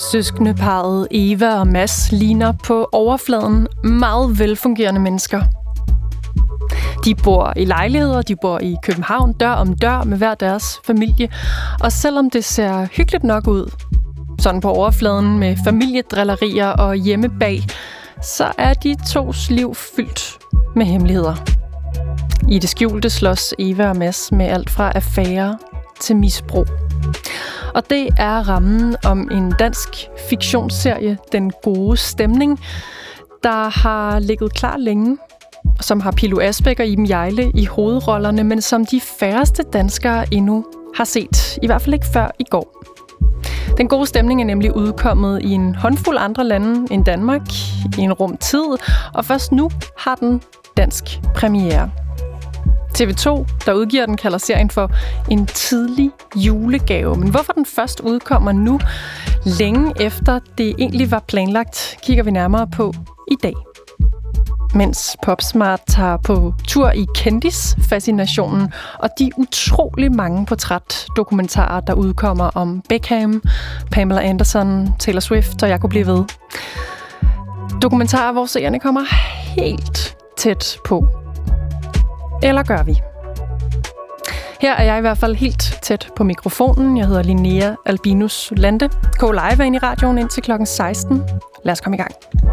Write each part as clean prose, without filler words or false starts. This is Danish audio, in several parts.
Søskendeparret Eva og Mads ligner på overfladen meget velfungerende mennesker. De bor i lejligheder, de bor i København dør om dør med hver deres familie. Og selvom det ser hyggeligt nok ud, sådan på overfladen med familiedrillerier og hjemme bag, så er de tos liv fyldt med hemmeligheder. I det skjulte slås Eva og Mads med alt fra affære til misbrug. Og det er rammen om en dansk fiktionsserie, Den Gode Stemning, der har ligget klar længe, som har Pilo Asbæk og Iben Hjejle i hovedrollerne, men som de færreste danskere endnu har set. I hvert fald ikke før i går. Den Gode Stemning er nemlig udkommet i en håndfuld andre lande end Danmark i en rum tid, og først nu har den dansk premiere. TV2, der udgiver den, kalder serien for en tidlig julegave. Men hvorfor den først udkommer nu, længe efter det egentlig var planlagt, kigger vi nærmere på i dag. Mens Popsmart tager på tur i kendisfascinationen og de utrolig mange portrætdokumentarer, der udkommer om Beckham, Pamela Anderson, Taylor Swift, og jeg kunne blive ved. Dokumentarer, hvor seerne kommer helt tæt på. Eller gør vi? Her er jeg i hvert fald helt tæt på mikrofonen. Jeg hedder Linnea Albinus Lande. K-Live er inde i radioen indtil klokken 16. Lad os komme i gang.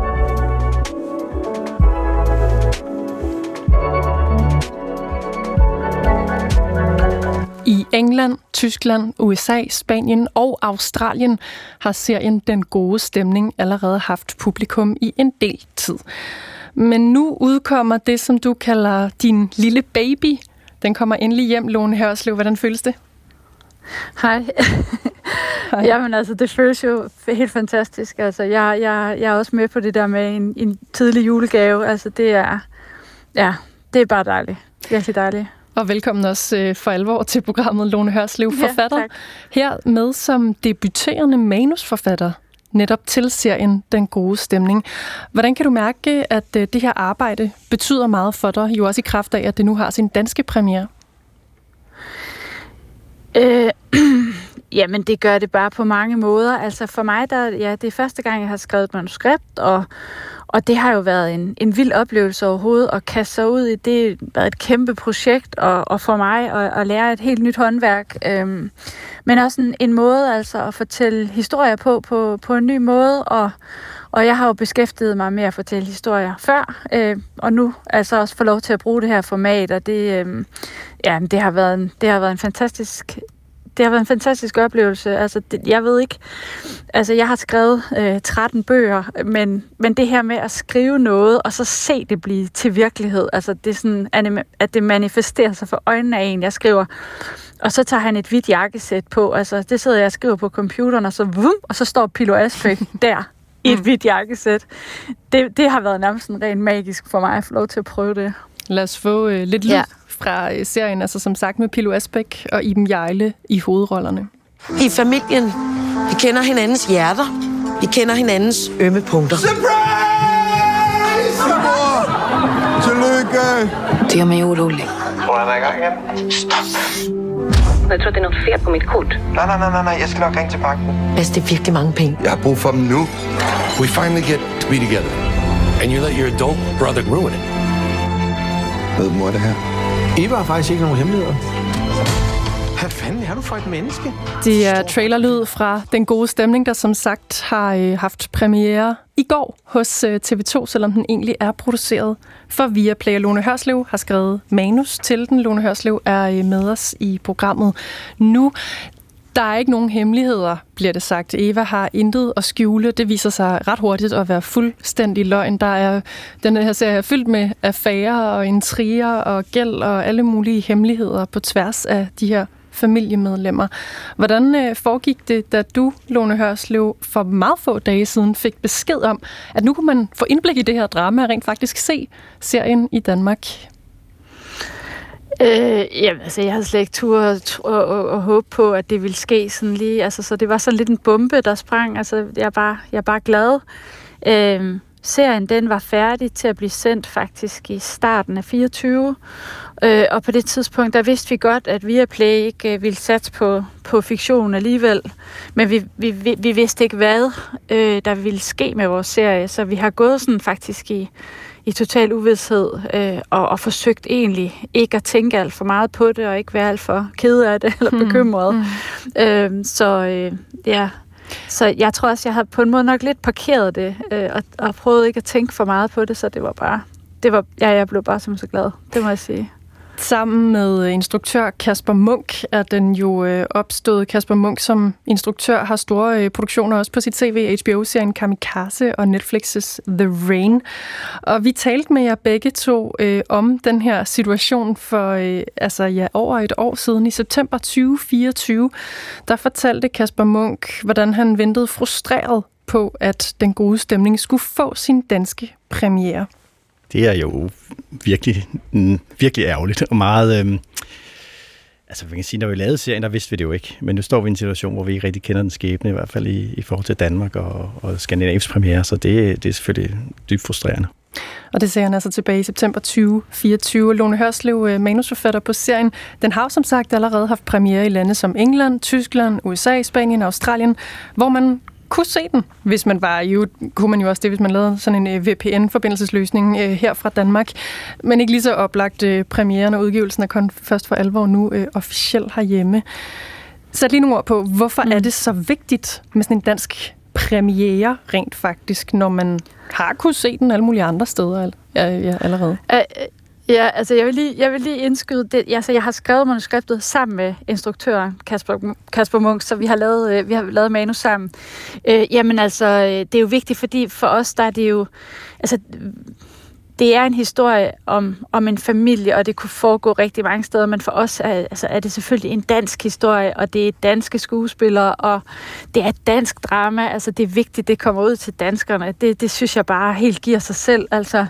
I England, Tyskland, USA, Spanien og Australien har serien Den Gode Stemning allerede haft publikum i en del tid. Men nu udkommer det, som du kalder din lille baby. Den kommer endelig hjem, Lone Hørslev. Hvordan føles det? Hej. Jamen altså, det føles jo helt fantastisk. Altså, jeg er også med på det der med en tidlig julegave. Altså, det er bare dejligt. Virkelig dejligt. Og velkommen også for alvor til programmet, Lone Hørslev, forfatter. Ja, her med som debuterende manusforfatter netop til serien Den Gode Stemning. Hvordan kan du mærke, at det her arbejde betyder meget for dig, jo også i kraft af, at det nu har sin danske premiere? Jamen, det gør det bare på mange måder. Altså for mig, det er første gang, jeg har skrevet et manuskript, og det har jo været en vild oplevelse overhovedet at kaste sig ud i. Det har været et kæmpe projekt, og for mig at lære et helt nyt håndværk. Men også en måde altså at fortælle historier på en ny måde, og jeg har jo beskæftiget mig med at fortælle historier før, og nu altså også få lov til at bruge det her format, og det har været en fantastisk. Det har været en fantastisk oplevelse. Altså, jeg ved ikke. Altså, jeg har skrevet 13 bøger, men det her med at skrive noget, og så se det blive til virkelighed, altså, det er sådan, at det manifesterer sig for øjnene af en, jeg skriver. Og så tager han et hvidt jakkesæt på. Altså, det sidder jeg og skriver på computeren, og så står Pilo Asbæk der i et hvidt jakkesæt. Det har været nærmest rent magisk for mig at få lov til at prøve det. Lad os få lidt lyd fra serien, altså som sagt med Pilo Asbæk og Iben Hjejle i hovedrollerne. I familien, vi kender hinandens hjerter, vi kender hinandens ømme punkter. Surprise! Tillykke! Det gör mig orolig. Tror du, han er i gang igen? Stopp! Jag tror att det är något fel på mitt kort. Nej, jeg skal nok ringe til banken. Altså, det er virkelig mange penge. Jeg har brug for dem nu. We finally get to be together, and you let your adult brother ruin it. Hvad mor det her? Eva har faktisk ikke nogen hemmeligheder. Hvad fanden er du for et menneske? Det er trailerlyd fra Den Gode Stemning, der som sagt har haft premiere i går hos TV2, selvom den egentlig er produceret for Viaplay. Lone Hørslev har skrevet manus til den. Lone Hørslev er med os i programmet nu. Der er ikke nogen hemmeligheder, bliver det sagt. Eva har intet at skjule. Det viser sig ret hurtigt at være fuldstændig løgn. Der er den her serie fyldt med affærer og intriger og gæld og alle mulige hemmeligheder på tværs af de her familiemedlemmer. Hvordan foregik det, da du, Lone Hørslev, for meget få dage siden fik besked om, at nu kunne man få indblik i det her drama og rent faktisk se serien i Danmark? Jamen, altså, jeg havde slet ikke turt og håbe på, at det ville ske sådan lige. Altså, så det var sådan lidt en bombe, der sprang. Altså, jeg er bare glad. serien den var færdig til at blive sendt faktisk i starten af 24. Og på det tidspunkt, der vidste vi godt, at Viaplay ikke ville satse på fiktion alligevel. Men vi vidste ikke, hvad der ville ske med vores serie. Så vi har gået sådan faktisk i total uvidshed og forsøgt egentlig ikke at tænke alt for meget på det, og ikke være alt for ked af det eller bekymret. Så jeg tror også, jeg har på en måde nok lidt parkeret det, og prøvet ikke at tænke for meget på det, så det var bare... jeg blev bare så glad, det må jeg sige. Sammen med instruktør Kasper Munch er den jo opstået. Kasper Munch som instruktør har store produktioner også på sit CV, HBO-serien Kamikaze og Netflix's The Rain. Og vi talte med jer begge to om den her situation for over et år siden. I september 2024, der fortalte Kasper Munch, hvordan han ventede frustreret på, at Den Gode Stemning skulle få sin danske premiere. Det er jo virkelig ærgerligt, og meget... man kan sige, når vi lavede serien, der vidste vi det jo ikke. Men nu står vi i en situation, hvor vi ikke rigtig kender den skæbne, i hvert fald i forhold til Danmark og Skandinavisk premiere, så det er selvfølgelig dybt frustrerende. Og det sagde han altså tilbage i september 2024. Lone Hørslev, manusforfatter på serien, den har som sagt allerede haft premiere i lande som England, Tyskland, USA, Spanien og Australien, hvor man kunne se den, hvis man var jo, kunne man jo også det, hvis man lavede sådan en VPN-forbindelsesløsning her fra Danmark. Men ikke lige så oplagt premieren og udgivelsen er kun først for alvor nu officielt herhjemme. Sæt lige nogle ord på, hvorfor er det så vigtigt med sådan en dansk premiere rent faktisk, når man har kunnet se den alle mulige andre steder allerede? Ja, altså jeg vil lige indskyde det. Altså, jeg har skrevet manuskriptet sammen med instruktøren Kasper Munch, så vi har lavet manus sammen. Det er jo vigtigt, fordi for os der er det jo, altså det er en historie om en familie, og det kunne foregå rigtig mange steder, men for os er det selvfølgelig en dansk historie, og det er danske skuespillere, og det er et dansk drama. Altså det er vigtigt, det kommer ud til danskerne. Det synes jeg bare helt giver sig selv. Altså,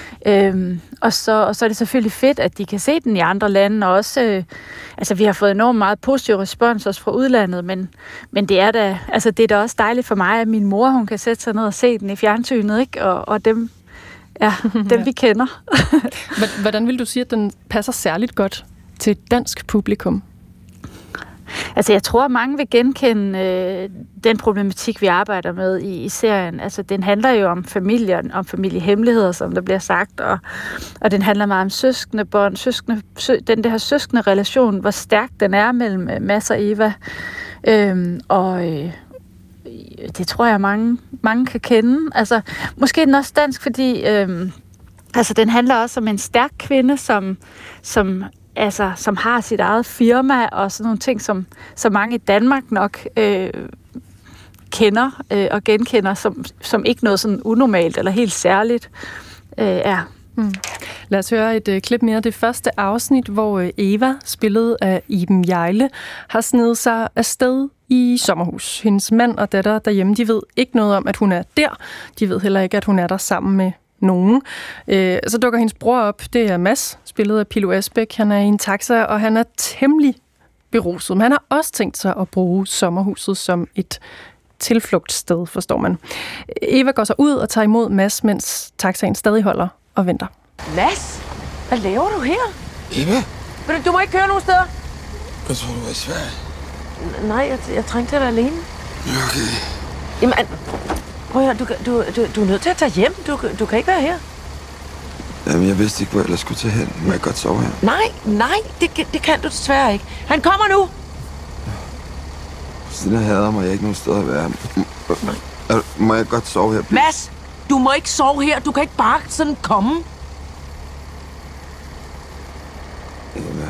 og så er det selvfølgelig fedt, at de kan se den i andre lande, og også, vi har fået enormt meget positiv respons også fra udlandet, men det er da også dejligt for mig, at min mor, hun kan sætte sig ned og se den i fjernsynet, ikke? Og dem vi kender. Hvordan vil du sige, at den passer særligt godt til et dansk publikum? Altså, jeg tror, at mange vil genkende den problematik, vi arbejder med i serien. Altså, den handler jo om familien, om familiehemmeligheder, som der bliver sagt, og den handler meget om søskendebånd, den der søskende relation, hvor stærk den er mellem Mads og Eva. Det tror jeg, mange kan kende. Altså, måske er den også dansk, fordi den handler også om en stærk kvinde, som har sit eget firma, og sådan nogle ting, som mange i Danmark nok kender og genkender, som ikke noget sådan unormalt eller helt særligt er. Lad os høre et klip mere. Det første afsnit, hvor Eva, spillet af Iben Hjejle, har snedet sig afsted i sommerhus. Hendes mand og datter derhjemme, de ved ikke noget om, at hun er der. De ved heller ikke, at hun er der sammen med nogen. Så dukker hendes bror op. Det er Mads, spillet af Pilo Asbæk. Han er i en taxa, og han er temmelig beruset. Men han har også tænkt sig at bruge sommerhuset som et tilflugtssted, forstår man. Eva går så ud og tager imod Mads, mens taxaen stadig holder og venter. Mads, hvad laver du her? Eva? Du må ikke køre nogen steder. Jeg tror, du var i Sverige. Nej, jeg trængte til dig alene. Okay. Jamen, prøv at høre, du er nødt til at tage hjem. Du kan ikke være her. Jamen, jeg vidste ikke, hvor jeg ellers skulle tage hen. Må jeg godt sove her? Nej, det kan du desværre ikke. Han kommer nu! Siden jeg hader mig, jeg ikke nogen steder at være. Må jeg godt sove her? Mads, du må ikke sove her. Du kan ikke bare sådan komme. Eva.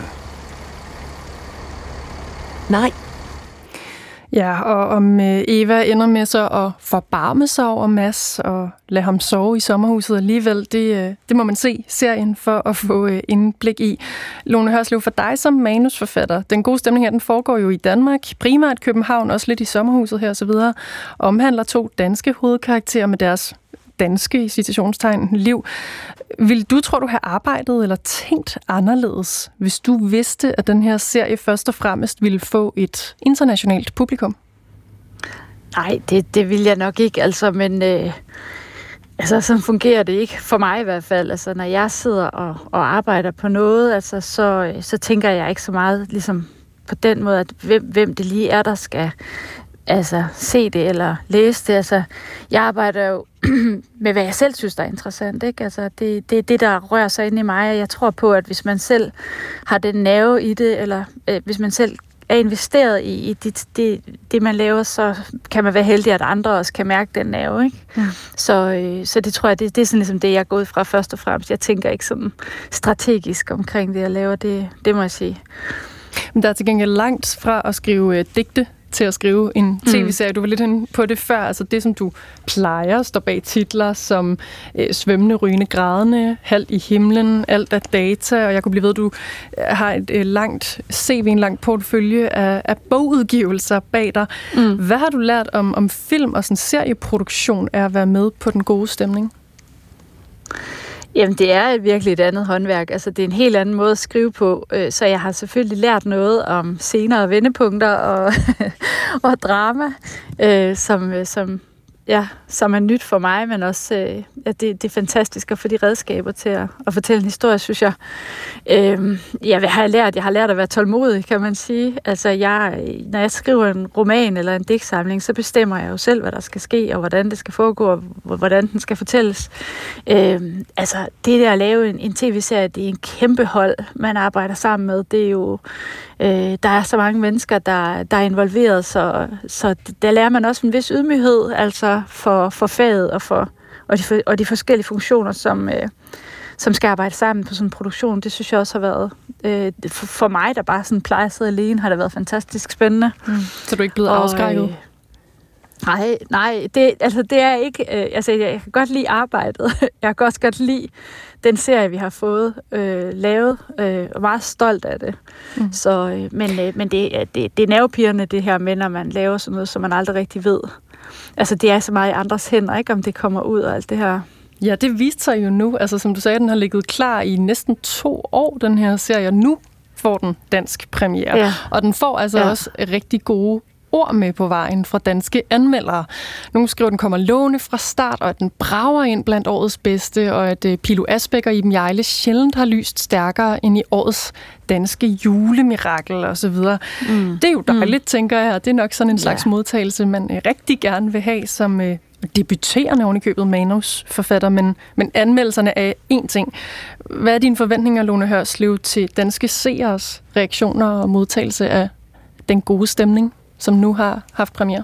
Nej. Ja, og om Eva ender med så at forbarme sig over Mads og lade ham sove i sommerhuset alligevel, det må man se serien for at få indblik i. Lone Hørslev, for dig som manusforfatter, Den Gode Stemning her, den foregår jo i Danmark, primært København, også lidt i sommerhuset her og så videre, omhandler 2 danske hovedkarakterer med deres danske, i citationstegn, liv. Vil du, tror du, have arbejdet eller tænkt anderledes, hvis du vidste, at den her serie først og fremmest ville få et internationalt publikum? Nej, det vil jeg nok ikke, altså, men Altså, sådan fungerer det ikke for mig i hvert fald. Altså, når jeg sidder og arbejder på noget, altså, så tænker jeg ikke så meget ligesom på den måde, at hvem det lige er, der skal se det eller læse det. Altså, jeg arbejder jo med, hvad jeg selv synes, der er interessant. Ikke? Altså, det er det, der rører sig ind i mig, og jeg tror på, at hvis man selv har den nerve i det, eller hvis man selv er investeret i det, man laver, så kan man være heldig, at andre også kan mærke den nerve. Ikke? Mm. Så det tror jeg, det er sådan ligesom det, jeg er gået fra først og fremmest. Jeg tænker ikke sådan strategisk omkring det, jeg laver. Det må jeg sige. Men der er til gengæld langt fra at skrive digte til at skrive en tv-serie. Du var lidt inde på det før. Altså det, som du plejer, står bag titler som Svømmende, rygende, grædende, Halvt i himlen, Alt er data, og jeg kunne blive ved, at du har et langt CV, en lang portefølje af bogudgivelser bag dig. Hvad har du lært om film og sådan serieproduktion af at være med på Den Gode Stemning? Jamen, det er virkelig et andet håndværk. Altså, det er en helt anden måde at skrive på. Så jeg har selvfølgelig lært noget om scener og vendepunkter og drama, som er nyt for mig, men også det er fantastisk at få de redskaber til at fortælle en historie, synes jeg. Hvad har jeg lært? Jeg har lært at være tålmodig, kan man sige. Altså, når jeg skriver en roman eller en digtsamling, så bestemmer jeg jo selv, hvad der skal ske, og hvordan det skal foregå, og hvordan den skal fortælles. Det der at lave en tv-serie, det er en kæmpe hold, man arbejder sammen med. Det er jo der er så mange mennesker, der er involveret, så der lærer man også en vis ydmyghed, altså for faget og de forskellige funktioner, som skal arbejde sammen på sådan en produktion. Det synes jeg også har været, for mig, der bare sådan plejer at sidde alene, har det været fantastisk spændende. Så du er ikke blevet afskrækket? Nej, det er ikke. Jeg kan godt lide arbejdet. Jeg kan også godt lide den serie, vi har fået lavet, og meget stolt af det. Så, men det er nervepirrende, det her med, når man laver sådan noget, som man aldrig rigtig ved. Altså, det er så meget i andres hænder, ikke, om det kommer ud og alt det her. Ja, det viste sig jo nu. Altså, som du sagde, den har ligget klar i næsten 2 år, den her serie. Nu får den dansk premiere. Ja. Og den får også rigtig gode ord med på vejen fra danske anmeldere. Nogle skriver, at den kommer lovende fra start, og at den brager ind blandt årets bedste, og at Pilo Asbæk og Iben Hjejle sjældent har lyst stærkere end i årets danske julemirakel og så videre. Det er jo dejligt, tænker jeg, og det er nok sådan en slags modtagelse, man rigtig gerne vil have som debuterende ovenikøbet manusforfatter, men anmeldelserne er én ting. Hvad er dine forventninger, Lone Hørslev, til danske seeres reaktioner og modtagelse af Den Gode Stemning, som nu har haft premiere?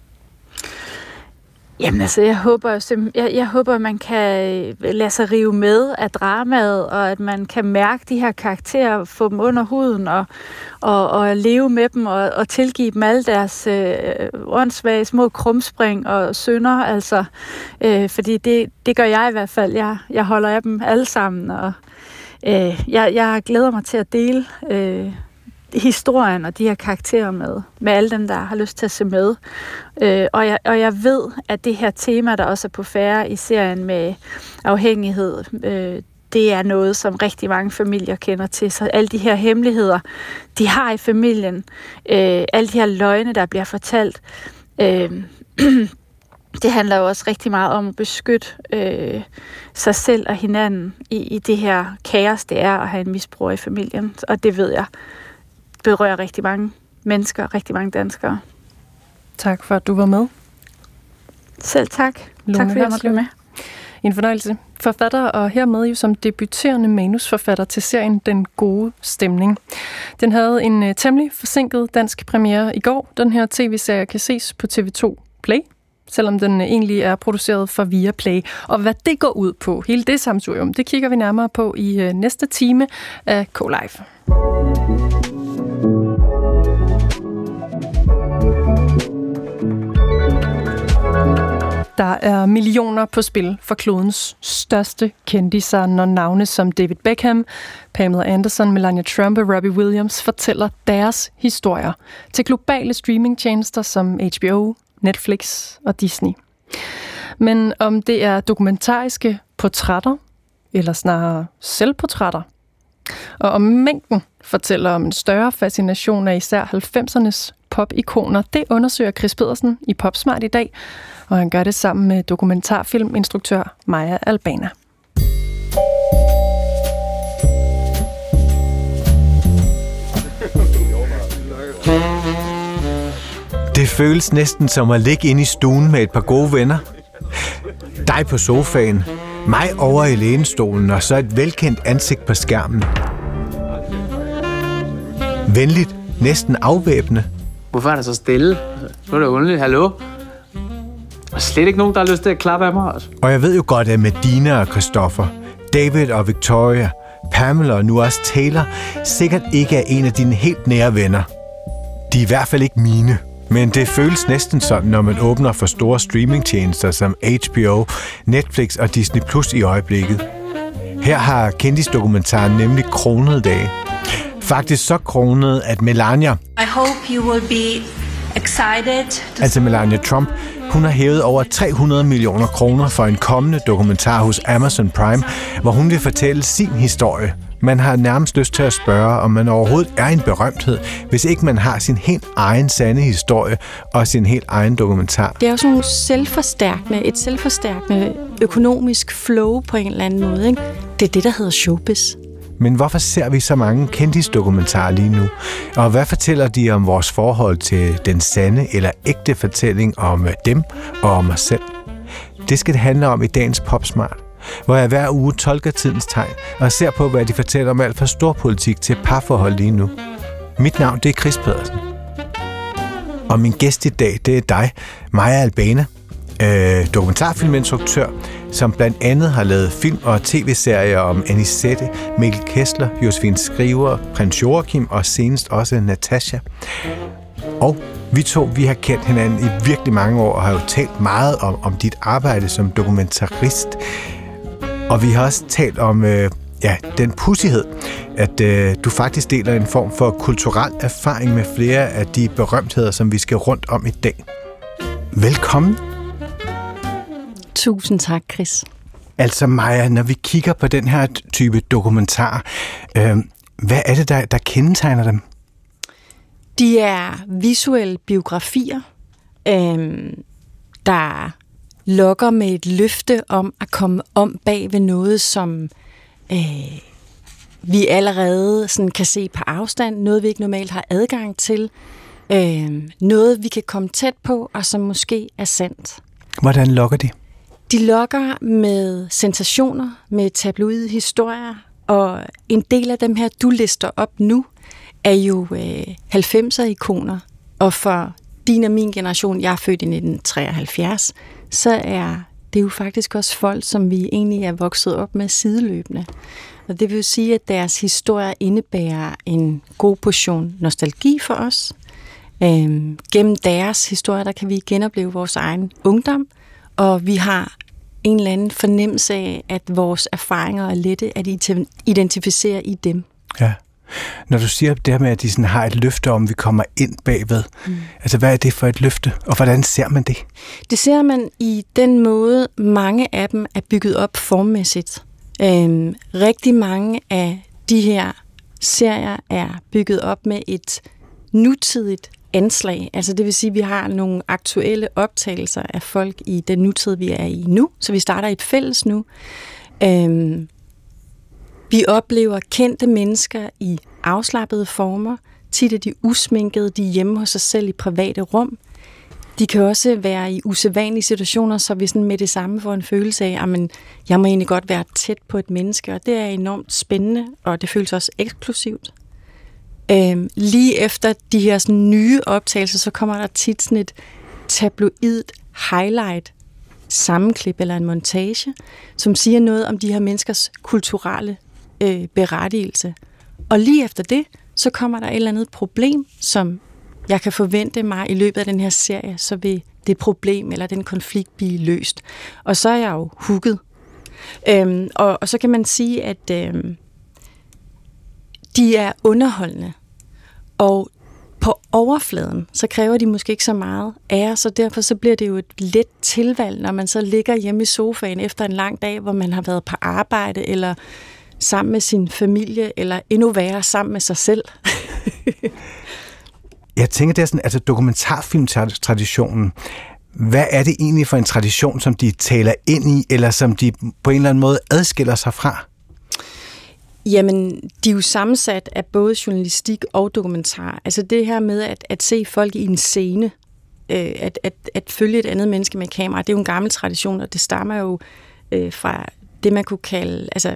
Jamen altså, jeg håber, at man kan lade sig rive med af dramaet, og at man kan mærke de her karakterer, få dem under huden, og leve med dem, og tilgive dem alle deres åndssvage små krumspring og synder, altså. Fordi det gør jeg i hvert fald. Jeg holder af dem alle sammen, og jeg glæder mig til at dele historien og de her karakterer med alle dem, der har lyst til at se med. Og jeg ved, at det her tema, der også er på færre i serien med afhængighed, det er noget, som rigtig mange familier kender til. Så alle de her hemmeligheder, de har i familien, alle de her løgne, der bliver fortalt, det handler jo også rigtig meget om at beskytte sig selv og hinanden i det her kaos, det er at have en misbruger i familien. Og det ved jeg berører rigtig mange mennesker, rigtig mange danskere. Tak for, at du var med. Selv tak. Lone tak for, at jeg måtte være med. En fornøjelse. Forfatter og hermed jo som debuterende manusforfatter til serien Den Gode Stemning. Den havde en temmelig forsinket dansk premiere i går. Den her tv-serie kan ses på TV2 Play, selvom den egentlig er produceret for Viaplay. Og hvad det går ud på, hele det samsurium, det kigger vi nærmere på i næste time af K-Live. Der er millioner på spil for klodens største kendiser, når navne som David Beckham, Pamela Anderson, Melania Trump og Robbie Williams fortæller deres historier til globale streamingtjenester som HBO, Netflix og Disney. Men om det er dokumentariske portrætter, eller snarere selvportrætter, og om mængden fortæller om en større fascination af især 90'ernes popikoner? Det undersøger Chris Pedersen i Popsmart i dag, og han gør det sammen med dokumentarfilminstruktør Maja Albana. Det føles næsten som at ligge inde i stuen med et par gode venner. Dig på sofaen, mig over i lænestolen og så et velkendt ansigt på skærmen. Venligt, næsten afvæbnende. Hvorfor er der så stille? Så er det underligt. Hallo? Der er slet ikke nogen, der har lyst til at klappe af mig. Altså. Og jeg ved jo godt, at Medina og Christoffer, David og Victoria, Pamela og nu også Taylor sikkert ikke er en af dine helt nære venner. De er i hvert fald ikke mine. Men det føles næsten sådan, når man åbner for store streamingtjenester som HBO, Netflix og Disney Plus i øjeblikket. Her har kendisdokumentaren nemlig kronede dage. Faktisk så kronet, at Melania, I hope you will be excited. Altså Melania Trump, hun har hævet over 300 millioner kroner for en kommende dokumentar hos Amazon Prime, hvor hun vil fortælle sin historie. Man har nærmest lyst til at spørge, om man overhovedet er en berømthed, hvis ikke man har sin helt egen sande historie og sin helt egen dokumentar. Det er jo sådan et selvforstærkende økonomisk flow på en eller anden måde, ikke? Det er det, der hedder showbiz. Men hvorfor ser vi så mange kendisdokumentarer lige nu? Og hvad fortæller de om vores forhold til den sande eller ægte fortælling om dem og om os selv? Det skal det handle om i dagens Popsmart, hvor jeg hver uge tolker tidens tegn og ser på, hvad de fortæller om alt fra storpolitik til parforhold lige nu. Mit navn, det er Chris Pedersen. Og min gæst i dag, det er dig, Maja Albana, dokumentarfilminstruktør, som blandt andet har lavet film- og tv-serier om Anisette, Mikkel Kessler, Josefine Skriver, Prins Joachim og senest også Natasha. Og vi har kendt hinanden i virkelig mange år og har jo talt meget om dit arbejde som dokumentarist. Og vi har også talt om den pudsighed, at du faktisk deler en form for kulturel erfaring med flere af de berømtheder, som vi skal rundt om i dag. Velkommen. Tusind tak, Chris. Altså Maja, når vi kigger på den her type dokumentar, hvad er det, der kendetegner dem? De er visuelle biografier, der lokker med et løfte om at komme om bag ved noget, som vi allerede sådan kan se på afstand, noget vi ikke normalt har adgang til, noget vi kan komme tæt på, og som måske er sandt. Hvordan lokker de? De lokker med sensationer, med tabloide historier, og en del af dem her, du lister op nu, er jo 90'er-ikoner. Og for din og min generation, jeg er født i 1973, så er det jo faktisk også folk, som vi egentlig er vokset op med sideløbende. Og det vil sige, at deres historier indebærer en god portion nostalgi for os. Gennem deres historier, der kan vi genopleve vores egen ungdom, og vi har en eller anden fornemmelse af, at vores erfaringer er lette at identificere i dem. Ja. Når du siger det her med, at de sådan har et løfte om, at vi kommer ind bagved, altså hvad er det for et løfte, og hvordan ser man det? Det ser man i den måde, mange af dem er bygget op formmæssigt. Rigtig mange af de her serier er bygget op med et nutidigt anslag. Altså det vil sige, at vi har nogle aktuelle optagelser af folk i den nutid, vi er i nu. Så vi starter et fælles nu. Vi oplever kendte mennesker i afslappede former. Tit er de usminkede, de er hjemme hos sig selv i private rum. De kan også være i usædvanlige situationer, så vi sådan med det samme får en følelse af, at jeg må egentlig godt være tæt på et menneske, og det er enormt spændende, og det føles også eksklusivt. Lige efter de her sådan nye optagelser, så kommer der tit sådan et tabloidt highlight sammenklip eller en montage, som siger noget om de her menneskers kulturelle berettigelse. Og lige efter det, så kommer der et eller andet problem, som jeg kan forvente mig i løbet af den her serie, så vil det problem eller den konflikt blive løst. Og så er jeg jo hooket. Og så kan man sige, at de er underholdende. Og på overfladen, så kræver de måske ikke så meget af os, så derfor så bliver det jo et let tilvalg, når man så ligger hjemme i sofaen efter en lang dag, hvor man har været på arbejde, eller sammen med sin familie, eller endnu værre, sammen med sig selv. Jeg tænker, det er sådan, altså dokumentarfilmtraditionen. Hvad er det egentlig for en tradition, som de taler ind i, eller som de på en eller anden måde adskiller sig fra? Jamen, de er jo sammensat af både journalistik og dokumentar. Altså det her med at se folk i en scene, at følge et andet menneske med kamera, det er jo en gammel tradition, og det stammer jo fra det, man kunne kalde, altså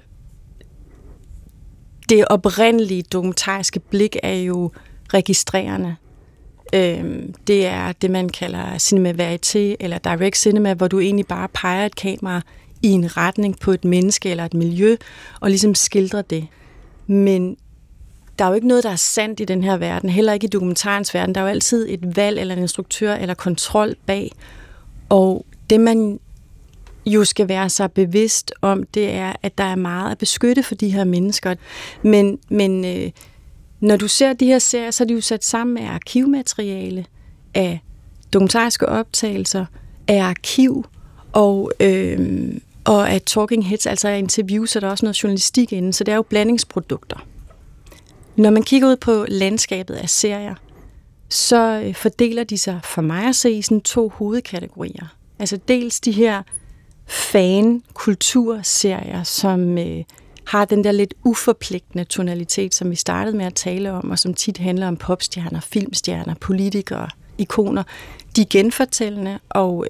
det oprindelige dokumentariske blik er jo registrerende. Det er det, man kalder cinema verité, eller direct cinema, hvor du egentlig bare peger et kamera i en retning på et menneske eller et miljø, og ligesom skildrer det. Men der er jo ikke noget, der er sandt i den her verden, heller ikke i dokumentarens verden. Der er jo altid et valg, eller en instruktør, eller kontrol bag. Og det, man jo skal være så bevidst om, det er, at der er meget at beskytte for de her mennesker. Men når du ser de her serier, så er de jo sat sammen med arkivmateriale, af dokumentariske optagelser, af arkiv og af talking heads, altså af interviews, så der er også noget journalistik inde, så det er jo blandingsprodukter. Når man kigger ud på landskabet af serier, så fordeler de sig for mig at se i sådan 2 hovedkategorier. Altså dels de her fan-kulturserier, som har den der lidt uforpligtende tonalitet, som vi startede med at tale om, og som tit handler om popstjerner, filmstjerner, politikere, ikoner. De er genfortællende, og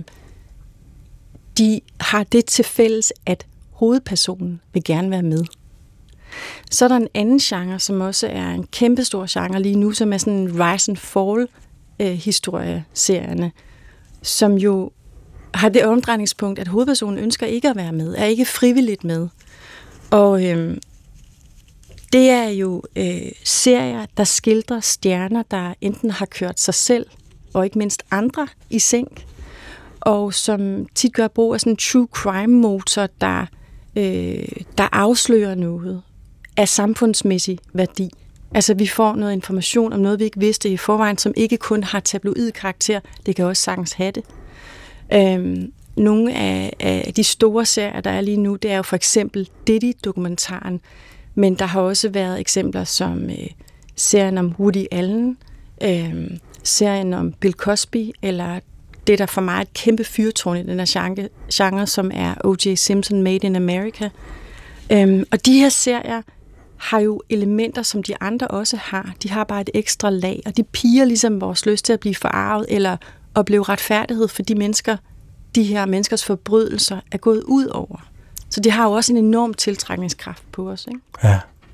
de har det til fælles, at hovedpersonen vil gerne være med. Så er der en anden genre, som også er en kæmpestor genre lige nu, som er sådan en rise and fall historieserierne, som jo har det omdrejningspunkt, at hovedpersonen ønsker ikke at være med, er ikke frivilligt med. Og det er jo serier, der skildrer stjerner, der enten har kørt sig selv, og ikke mindst andre i sænk, og som tit gør brug af sådan en true crime-motor, der afslører noget af samfundsmæssig værdi. Altså vi får noget information om noget, vi ikke vidste i forvejen, som ikke kun har tabloid karakter, det kan også sagtens have det. Nogle af de store serier, der er lige nu, det er jo for eksempel Diddy-dokumentaren, men der har også været eksempler som serien om Woody Allen, serien om Bill Cosby, eller det, der for mig er et kæmpe fyrtårn i den her genre, som er O.J. Simpson Made in America. Og de her serier har jo elementer, som de andre også har. De har bare et ekstra lag, og de piger ligesom vores lyst til at blive forarvet, eller opleve retfærdighed for de her menneskers forbrydelser er gået ud over. Så det har jo også en enorm tiltrækningskraft på os, ikke? Ja.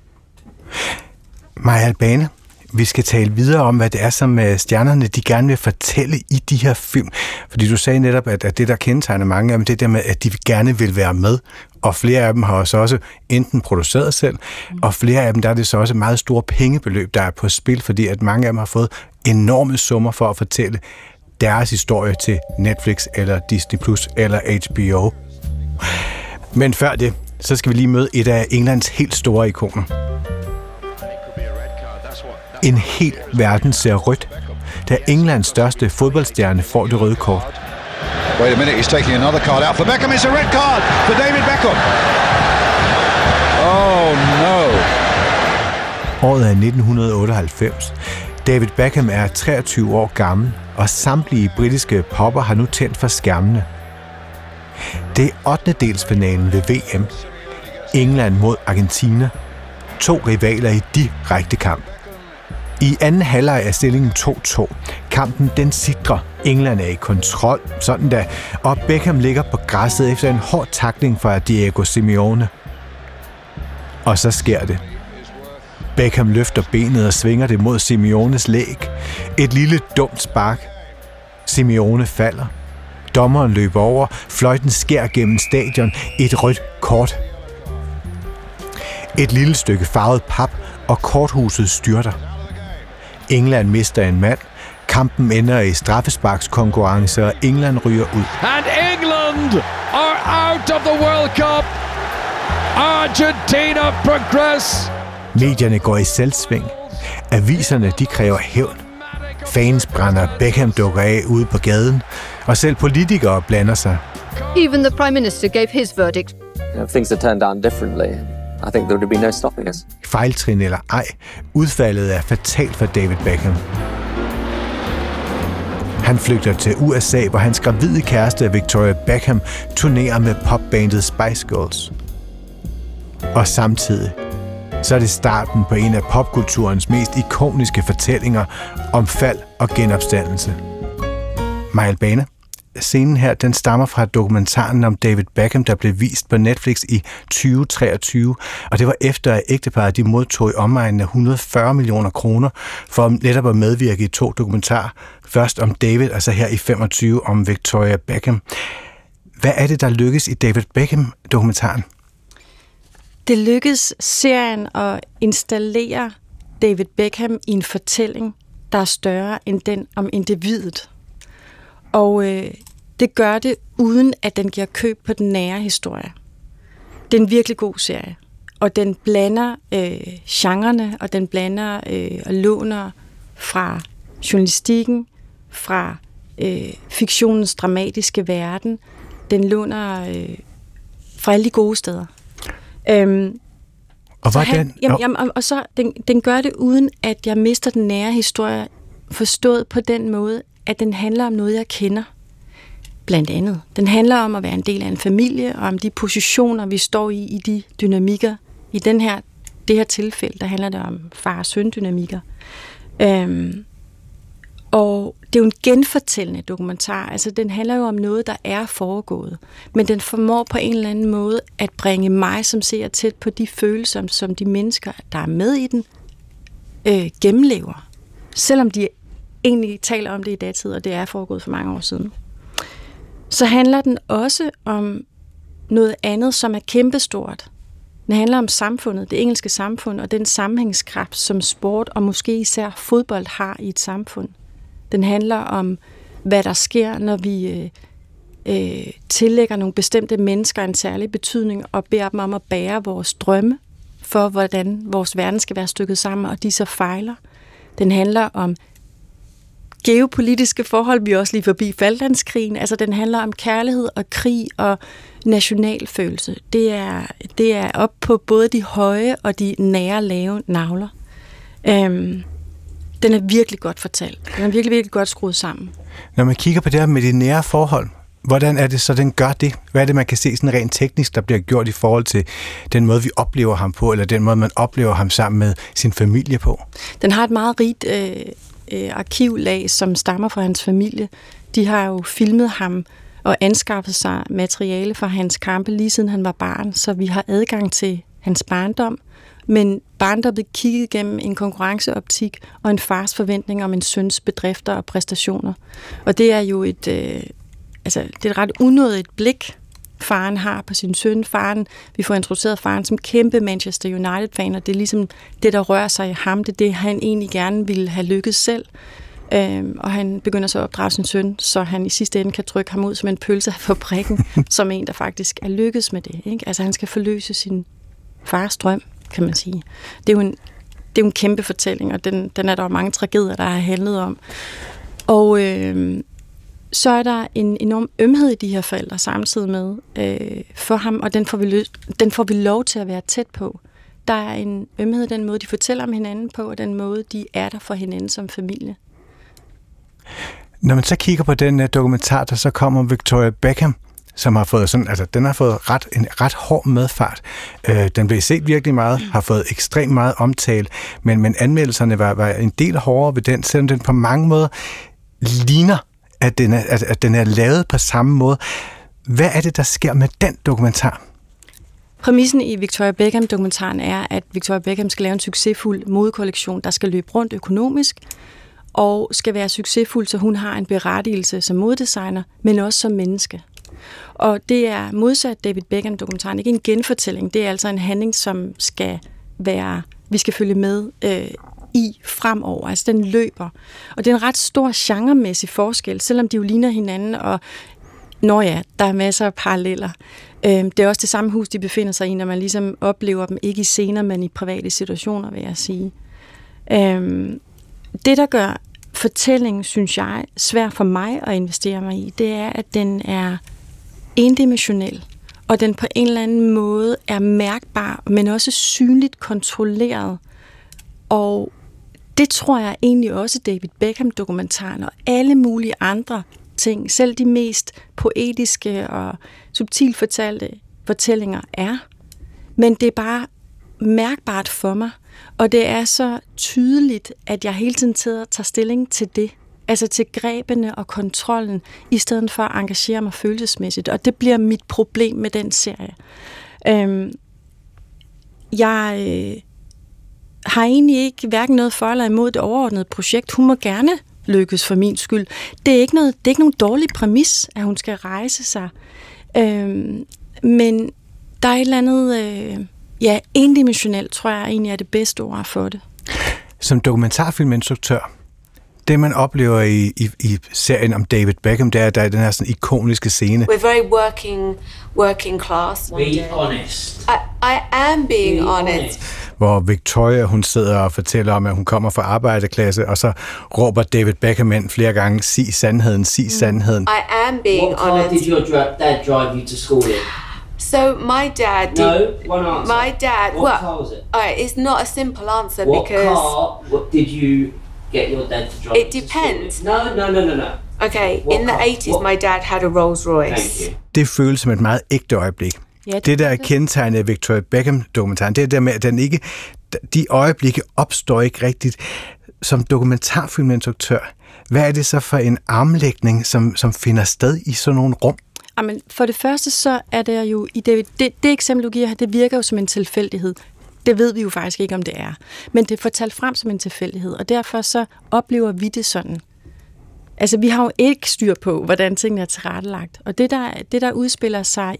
Maja Albane, vi skal tale videre om, hvad det er, som stjernerne de gerne vil fortælle i de her film. Fordi du sagde netop, at det, der kendetegner mange af dem, det der med, at de gerne vil være med. Og flere af dem har også enten produceret selv, og flere af dem, der er det så også meget store pengebeløb, der er på spil, fordi at mange af dem har fået enorme summer for at fortælle deres historie til Netflix, eller Disney Plus, eller HBO. Men før det, så skal vi lige møde et af Englands helt store ikoner. En hel verden ser rødt, da Englands største fodboldstjerne får det røde kort. Wait a minute, he's taking another card out for Beckham. It's a red card for David Beckham. Oh no. Året er 1998. David Beckham er 23 år gammel, og samtlige britiske popper har nu tændt for skærmene. Det er 8. ved VM. England mod Argentina. 2 rivaler i direkte kamp. I anden halvleg er stillingen 2-2. Kampen den sidrer. England er i kontrol, sådan da, og Beckham ligger på græsset efter en hård tackling fra Diego Simeone. Og så sker det. Beckham løfter benet og svinger det mod Simeones læg. Et lille dumt spark. Simeone falder. Dommeren løber over. Fløjten skærer gennem stadion. Et rødt kort. Et lille stykke farvet pap, og korthuset styrter. England mister en mand. Kampen ender i straffesparkskonkurrence, og England ryger ud. And England are out of the World Cup. Argentina progress. Medierne går i selvsving. Aviserne, de kræver hævn. Fans brænder Beckham-dukker af ude på gaden, og selv politikere blander sig. Even the Prime Minister gave his verdict. Things are turned down differently. I think there would be no stopping us. Fejltrin eller ej, udfaldet er fatalt for David Beckham. Han flygter til USA, hvor hans gravide kæreste Victoria Beckham turnerer med popbandet Spice Girls. Og samtidig så er det starten på en af popkulturens mest ikoniske fortællinger om fald og genopstandelse. Maja Albane, scenen her, den stammer fra dokumentaren om David Beckham, der blev vist på Netflix i 2023, og det var efter, at ægteparret de modtog i omegnen af 140 millioner kroner for netop at medvirke i 2 dokumentarer. Først om David, og så her i 25 om Victoria Beckham. Hvad er det, der lykkes i David Beckham-dokumentaren? Det lykkedes serien at installere David Beckham i en fortælling, der er større end den om individet. Og det gør det, uden at den giver køb på den nære historie. Det er en virkelig god serie, og den blander genrerne, og den blander og låner fra journalistikken, fra fiktionens dramatiske verden. Den låner fra alle de gode steder. Og hvordan? Den gør det, uden at jeg mister den nære historie, forstået på den måde, at den handler om noget, jeg kender. Blandt andet. Den handler om at være en del af en familie, og om de positioner, vi står i de dynamikker. I det her tilfælde, der handler det om far- og søn-dynamikker. Og det er jo en genfortællende dokumentar. Altså, den handler jo om noget, der er foregået. Men den formår på en eller anden måde at bringe mig, som ser tæt på de følelser, som de mennesker, der er med i den, gennemlever. Selvom de egentlig taler om det i datid, og det er foregået for mange år siden. Så handler den også om noget andet, som er kæmpestort. Den handler om samfundet, det engelske samfund, og den sammenhængskraft, som sport og måske især fodbold har i et samfund. Den handler om, hvad der sker, når vi tillægger nogle bestemte mennesker en særlig betydning og beder dem om at bære vores drømme for, hvordan vores verden skal være stykket sammen, og de så fejler. Den handler om geopolitiske forhold, vi er også lige forbi Falklandskrigen. Altså, den handler om kærlighed og krig og nationalfølelse. Det er op på både de høje og de nære lave navler. Den er virkelig godt fortalt. Den er virkelig, virkelig godt skruet sammen. Når man kigger på det her med de nære forhold, hvordan er det så, den gør det? Hvad er det, man kan se sådan rent teknisk, der bliver gjort i forhold til den måde, vi oplever ham på, eller den måde, man oplever ham sammen med sin familie på? Den har et meget rigt arkivlag, som stammer fra hans familie. De har jo filmet ham og anskaffet sig materiale fra hans kampe, lige siden han var barn, så vi har adgang til hans barndom. Men barndommen kigget gennem en konkurrenceoptik og en fars forventning om en søns bedrifter og præstationer. Og det er jo det er et ret unødigt blik, faren har på sin søn. Vi får introduceret faren som kæmpe Manchester United-fan, og det er ligesom det, der rører sig i ham. Det er det, han egentlig gerne ville have lykkes selv. Og han begynder så at opdrage sin søn, så han i sidste ende kan trykke ham ud som en pølse af fabrikken, som en, der faktisk er lykkes med det. Ikke? Altså han skal forløse sin fars drøm, kan man sige. Det er jo en kæmpe fortælling, og den er der jo mange tragedier, der har handlet om. Og så er der en enorm ømhed i de her forældre samtidig med for ham, og den får vi lov til at være tæt på. Der er en ømhed i den måde, de fortæller om hinanden på, og den måde, de er der for hinanden som familie. Når man så kigger på den dokumentar, der så kommer om Victoria Beckham, som har fået den har fået en ret hård medfart. Den blev set virkelig meget, har fået ekstremt meget omtale, men anmeldelserne var en del hårdere ved den, selvom den på mange måder ligner, at den er lavet på samme måde. Hvad er det, der sker med den dokumentar? Præmissen i Victoria Beckham-dokumentaren er, at Victoria Beckham skal lave en succesfuld modekollektion, der skal løbe rundt økonomisk, og skal være succesfuld, så hun har en berettigelse som modedesigner, men også som menneske. Og det er modsat David Beckham-dokumentaren ikke en genfortælling. Det er altså en handling, som vi skal følge med i fremover. Altså den løber. Og det er en ret stor genremæssig forskel, selvom de jo ligner hinanden, og der er masser af paralleller. Det er også det samme hus, de befinder sig i, når man ligesom oplever dem, ikke i scener, men i private situationer, vil jeg sige. Det, der gør fortællingen, synes jeg, svær for mig at investere mig i, det er, at den er endimensionel, og den på en eller anden måde er mærkbar, men også synligt kontrolleret. Og det tror jeg egentlig også David Beckham-dokumentaren og alle mulige andre ting, selv de mest poetiske og subtilt fortalte fortællinger er. Men det er bare mærkbart for mig, og det er så tydeligt, at jeg hele tiden tager stilling til det. Altså til grebene og kontrollen, i stedet for at engagere mig følelsesmæssigt. Og det bliver mit problem med den serie. Jeg har egentlig ikke hverken noget for eller imod det overordnede projekt. Hun må gerne lykkes for min skyld. Det er ikke nogen dårlig præmis, at hun skal rejse sig. Men der er et eller andet endimensionelt, tror jeg egentlig er det bedste ord for det. Som dokumentarfilminstruktør, det man oplever i serien om David Beckham, det er, at der er den her sådan ikoniske scene. We're very working class. Be honest. I am being honest. Hvor Victoria, hun sidder og fortæller om, at hun kommer fra arbejderklasse, og så råber David Beckham ind flere gange, sig sandheden, sig sandheden. I am being honest. What car did your dad drive you to school in? So my dad did. No, one answer. My dad. What car was it? It's not a simple answer what because. What did you get your dad to drive? It depends. No. Okay, in the 80s, my dad had a Rolls Royce. Det føles som et meget ægte øjeblik. Ja, det der er kendetegnet af Victoria Beckham-dokumentaren, det er der med, at de øjeblikke opstår ikke rigtigt. Som dokumentarfilminstruktør, hvad er det så for en armlægning, som finder sted i sådan nogle rum? Jamen, for det første så er der jo i det eksempel, du giver her, det virker jo som en tilfældighed. Det ved vi jo faktisk ikke, om det er. Men det er fortalt frem som en tilfældighed, og derfor så oplever vi det sådan. Altså, vi har jo ikke styr på, hvordan tingene er tilrettelagt. Og det der udspiller sig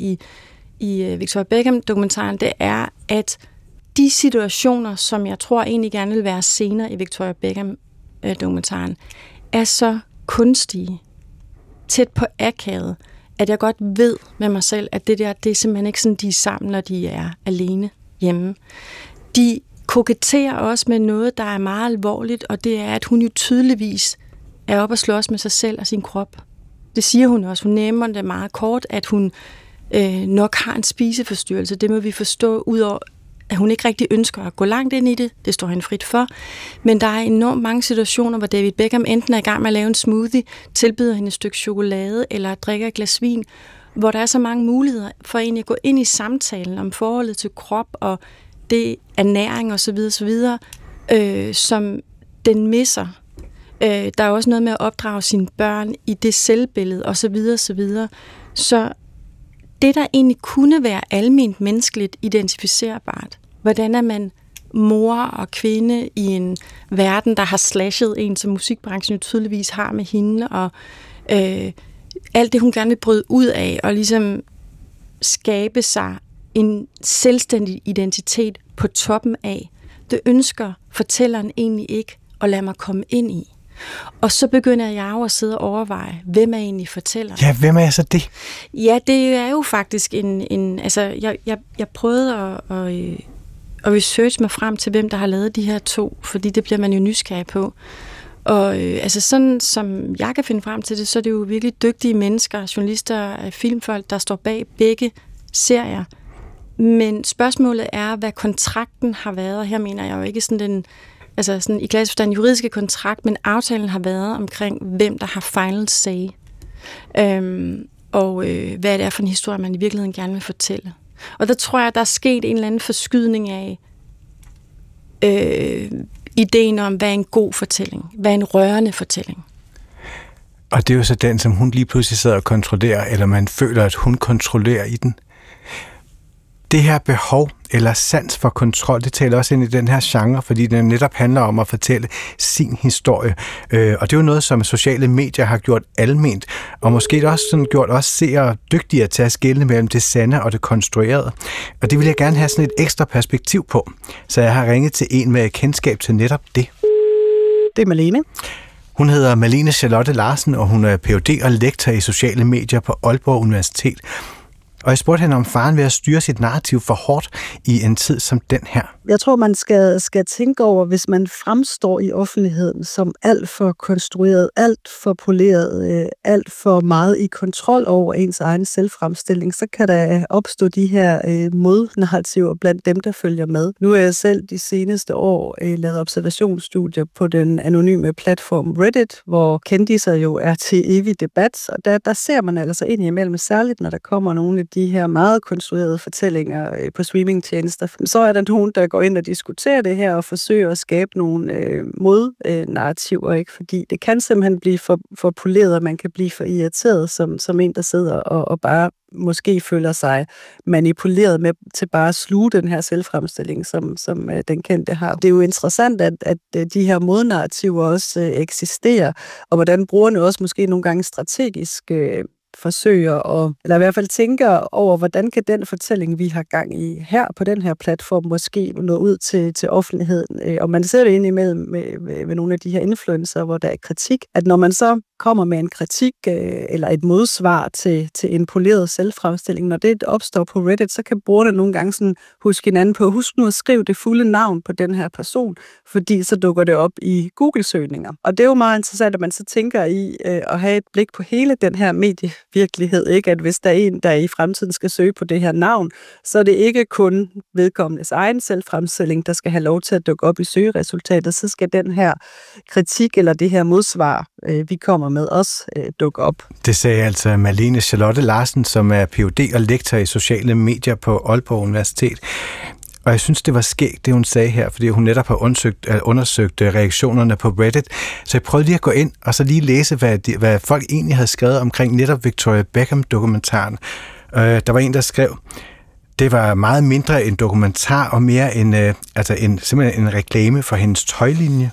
i Victoria Beckham-dokumentaren, det er, at de situationer, som jeg tror egentlig gerne vil være senere i Victoria Beckham-dokumentaren, er så kunstige, tæt på akavet, at jeg godt ved med mig selv, at det er simpelthen ikke sådan, de er sammen, når de er alene hjemme. De koketterer også med noget, der er meget alvorligt, og det er, at hun jo tydeligvis er oppe og slås med sig selv og sin krop. Det siger hun også. Hun nævner det meget kort, at hun nok har en spiseforstyrrelse. Det må vi forstå, udover at hun ikke rigtig ønsker at gå langt ind i det. Det står hende frit for. Men der er enormt mange situationer, hvor David Beckham enten er i gang med at lave en smoothie, tilbyder hende et stykke chokolade eller drikker et glas vin, hvor der er så mange muligheder for egentlig at gå ind i samtalen om forholdet til krop og det ernæring osv., som den misser. Der er også noget med at opdrage sine børn i det selvbillede osv. Så det, der egentlig kunne være alment menneskeligt identificerbart, hvordan er man mor og kvinde i en verden, der har slashet en, som musikbranchen jo tydeligvis har med hende, og alt det, hun gerne vil bryde ud af, og ligesom skabe sig en selvstændig identitet på toppen af, det ønsker fortælleren egentlig ikke at lade mig komme ind i. Og så begynder jeg jo at sidde og overveje, hvem er egentlig fortælleren? Ja, hvem er så det? Ja, det er jo faktisk jeg prøvede at researche mig frem til, hvem der har lavet de her to, fordi det bliver man jo nysgerrig på. Og sådan som jeg kan finde frem til det, så er det jo virkelig dygtige mennesker, journalister, filmfolk, der står bag begge serier. Men spørgsmålet er, hvad kontrakten har været, og her mener jeg jo ikke sådan i klassisk forstand juridiske kontrakt, men aftalen har været omkring, hvem der har final say. Hvad det er for en historie, man i virkeligheden gerne vil fortælle. Og der tror jeg, der er sket en eller anden forskydning af ideen om, hvad er en god fortælling, hvad er en rørende fortælling. Og det er jo så den, som hun lige pludselig sidder og kontrollerer, eller man føler, at hun kontrollerer i den. Det her behov eller sans for kontrol, det taler også ind i den her genre, fordi den netop handler om at fortælle sin historie. Og det er jo noget, som sociale medier har gjort alment, og måske også sådan gjort os seere dygtigere til at skelne mellem det sande og det konstruerede. Og det vil jeg gerne have sådan et ekstra perspektiv på, så jeg har ringet til en med kendskab til netop det. Det er Malene. Hun hedder Malene Charlotte Larsen, og hun er Ph.D. og lektor i sociale medier på Aalborg Universitet. Og jeg spurgte hende om faren ved at styre sit narrativ for hårdt i en tid som den her. Jeg tror, man skal tænke over, hvis man fremstår i offentligheden som alt for konstrueret, alt for poleret, alt for meget i kontrol over ens egen selvfremstilling, så kan der opstå de her modnarrativer blandt dem, der følger med. Nu er jeg selv de seneste år lavet observationsstudier på den anonyme platform Reddit, hvor kendiser jo er til evig debat, og der ser man altså ind imellem, særligt når der kommer nogle af de her meget konstruerede fortællinger på streamingtjenester, så er der nogen, der går ind og diskuterer det her og forsøger at skabe nogle modnarrativer, ikke? Fordi det kan simpelthen blive for poleret, og man kan blive for irriteret som en, der sidder og bare måske føler sig manipuleret med til bare at sluge den her selvfremstilling, som den kendte har. Det er jo interessant, at de her modnarrativer også eksisterer, og hvordan brugerne også måske nogle gange strategisk forsøger, eller i hvert fald tænker over, hvordan kan den fortælling, vi har gang i her på den her platform, måske nå ud til offentligheden. Og man ser det indimellem med nogle af de her influencer, hvor der er kritik, at når man så kommer med en kritik eller et modsvar til en poleret selvfremstilling, når det opstår på Reddit, så kan brugerne nogle gange sådan huske hinanden på, husk nu at skrive det fulde navn på den her person, fordi så dukker det op i Google-søgninger. Og det er jo meget interessant, at man så tænker i at have et blik på hele den her medievirkelighed, ikke? At hvis der er en, der i fremtiden skal søge på det her navn, så er det ikke kun vedkommendes egen selvfremstilling, der skal have lov til at dukke op i søgeresultatet, så skal den her kritik eller det her modsvar, vi kommer med os dukke op. Det sagde altså Malene Charlotte Larsen, som er Ph.D. og lektor i sociale medier på Aalborg Universitet. Og jeg synes, det var skægt, det hun sagde her, fordi hun netop har undersøgt reaktionerne på Reddit. Så jeg prøvede lige at gå ind og så lige læse, hvad folk egentlig havde skrevet omkring netop Victoria Beckham-dokumentaren. Der var en, der skrev, det var meget mindre en dokumentar og mere simpelthen en reklame for hendes tøjlinje.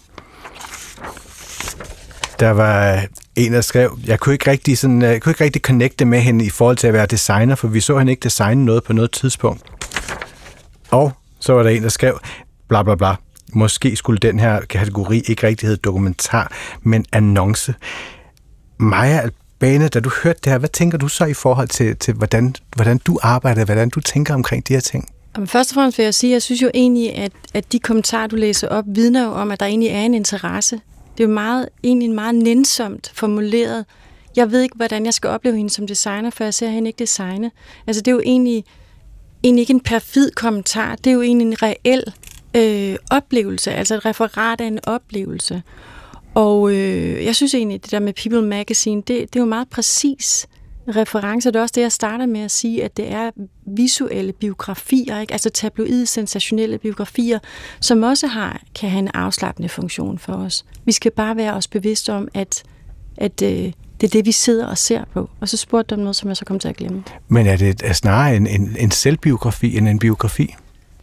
Der var en, der skrev, jeg kunne ikke rigtig connecte med hende i forhold til at være designer, for vi så hende ikke designe noget på noget tidspunkt. Og så var der en, der skrev, bla bla bla, måske skulle den her kategori ikke rigtig hedde dokumentar, men annonce. Maja Albane, da du hørte det her, hvad tænker du så i forhold til hvordan du arbejder, hvordan du tænker omkring de her ting? Først og fremmest vil jeg sige, at jeg synes jo egentlig, at de kommentarer, du læser op, vidner jo om, at der egentlig er en interesse. Det er jo egentlig meget nænsomt formuleret. Jeg ved ikke, hvordan jeg skal opleve hende som designer, for jeg ser hende ikke designe. Altså, det er jo egentlig ikke en perfid kommentar. Det er jo egentlig en reel oplevelse, altså et referat af en oplevelse. Og jeg synes egentlig, det der med People Magazine, det er jo meget præcis referencer. Det er også det, jeg starter med at sige, at det er visuelle biografier, ikke? Altså tabloide, sensationelle biografier, som også kan have en afslappende funktion for os. Vi skal bare være os bevidste om, at det er det, vi sidder og ser på. Og så spurgte du om noget, som jeg så kom til at glemme. Men er det snarere en selvbiografi end en biografi?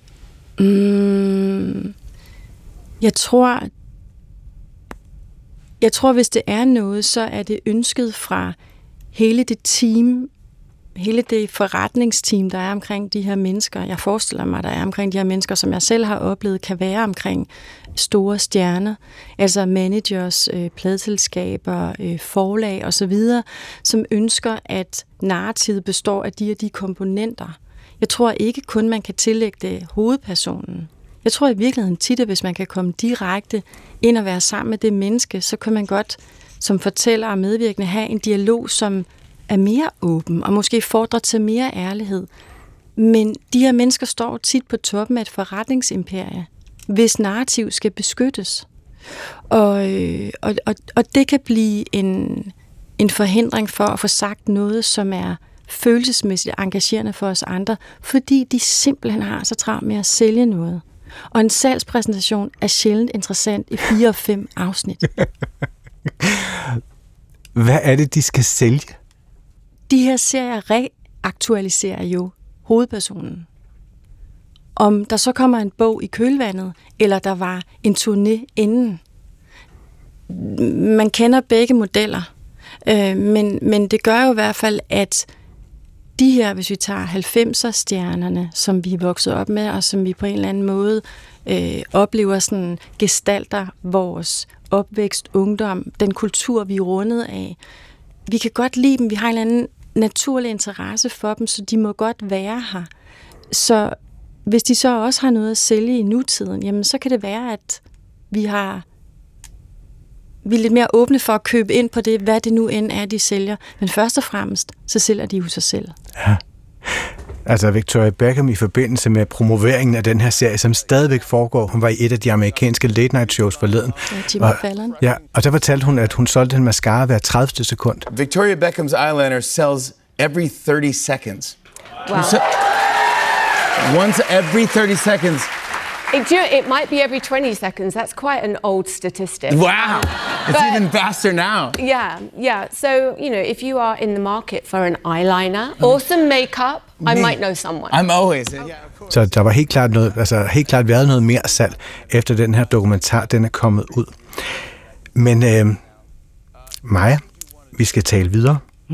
Jeg tror, hvis det er noget, så er det ønsket fra hele det team, hele det forretningsteam, der er omkring de her mennesker. Jeg forestiller mig, der er omkring de her mennesker, som jeg selv har oplevet, kan være omkring store stjerner, altså managers, pladeselskaber, forlag osv., som ønsker, at narrativet består af de komponenter. Jeg tror ikke kun, man kan tillægge det hovedpersonen. Jeg tror i virkeligheden tit, at hvis man kan komme direkte ind og være sammen med det menneske, så kan man godt som fortæller og medvirkende have en dialog, som er mere åben og måske fordrer til mere ærlighed. Men de her mennesker står tit på toppen af et forretningsimperie, hvis narrativ skal beskyttes. Og det kan blive en forhindring for at få sagt noget, som er følelsesmæssigt engagerende for os andre, fordi de simpelthen har så travlt med at sælge noget. Og en salgspræsentation er sjældent interessant i 4 og 5 afsnit. Hvad er det, de skal sælge? De her serier reaktualiserer jo hovedpersonen. Om der så kommer en bog i kølvandet, eller der var en turné inden. Man kender begge modeller, men det gør jo i hvert fald, at de her, hvis vi tager 90'er-stjernerne, som vi er vokset op med, og som vi på en eller anden måde oplever sådan gestalter vores opvækst, ungdom, den kultur, vi er rundet af. Vi kan godt lide dem, vi har en eller anden naturlig interesse for dem, så de må godt være her. Så hvis de så også har noget at sælge i nutiden, jamen så kan det være, at vi er lidt mere åbne for at købe ind på det, hvad det nu end er, de sælger. Men først og fremmest, så sælger de jo sig selv. Ja. Altså Victoria Beckham i forbindelse med promoveringen af den her serie, som stadigvæk foregår. Hun var i et af de amerikanske late night shows forleden. Ja, Jimmy Fallon. Ja, og der fortalte hun, at hun solgte en mascara hver 30. sekund. Victoria Beckham's eyeliner sells every 30 seconds. Wow. Once every 30 seconds. It might be every 20 seconds. That's quite an old statistic. Wow. It's even faster now. Yeah. So, if you are in the market for an eyeliner or some makeup, I might know someone. I'm always. Så der var helt klart været noget mere salg efter den her dokumentar, den er kommet ud. Men Maja, vi skal tale videre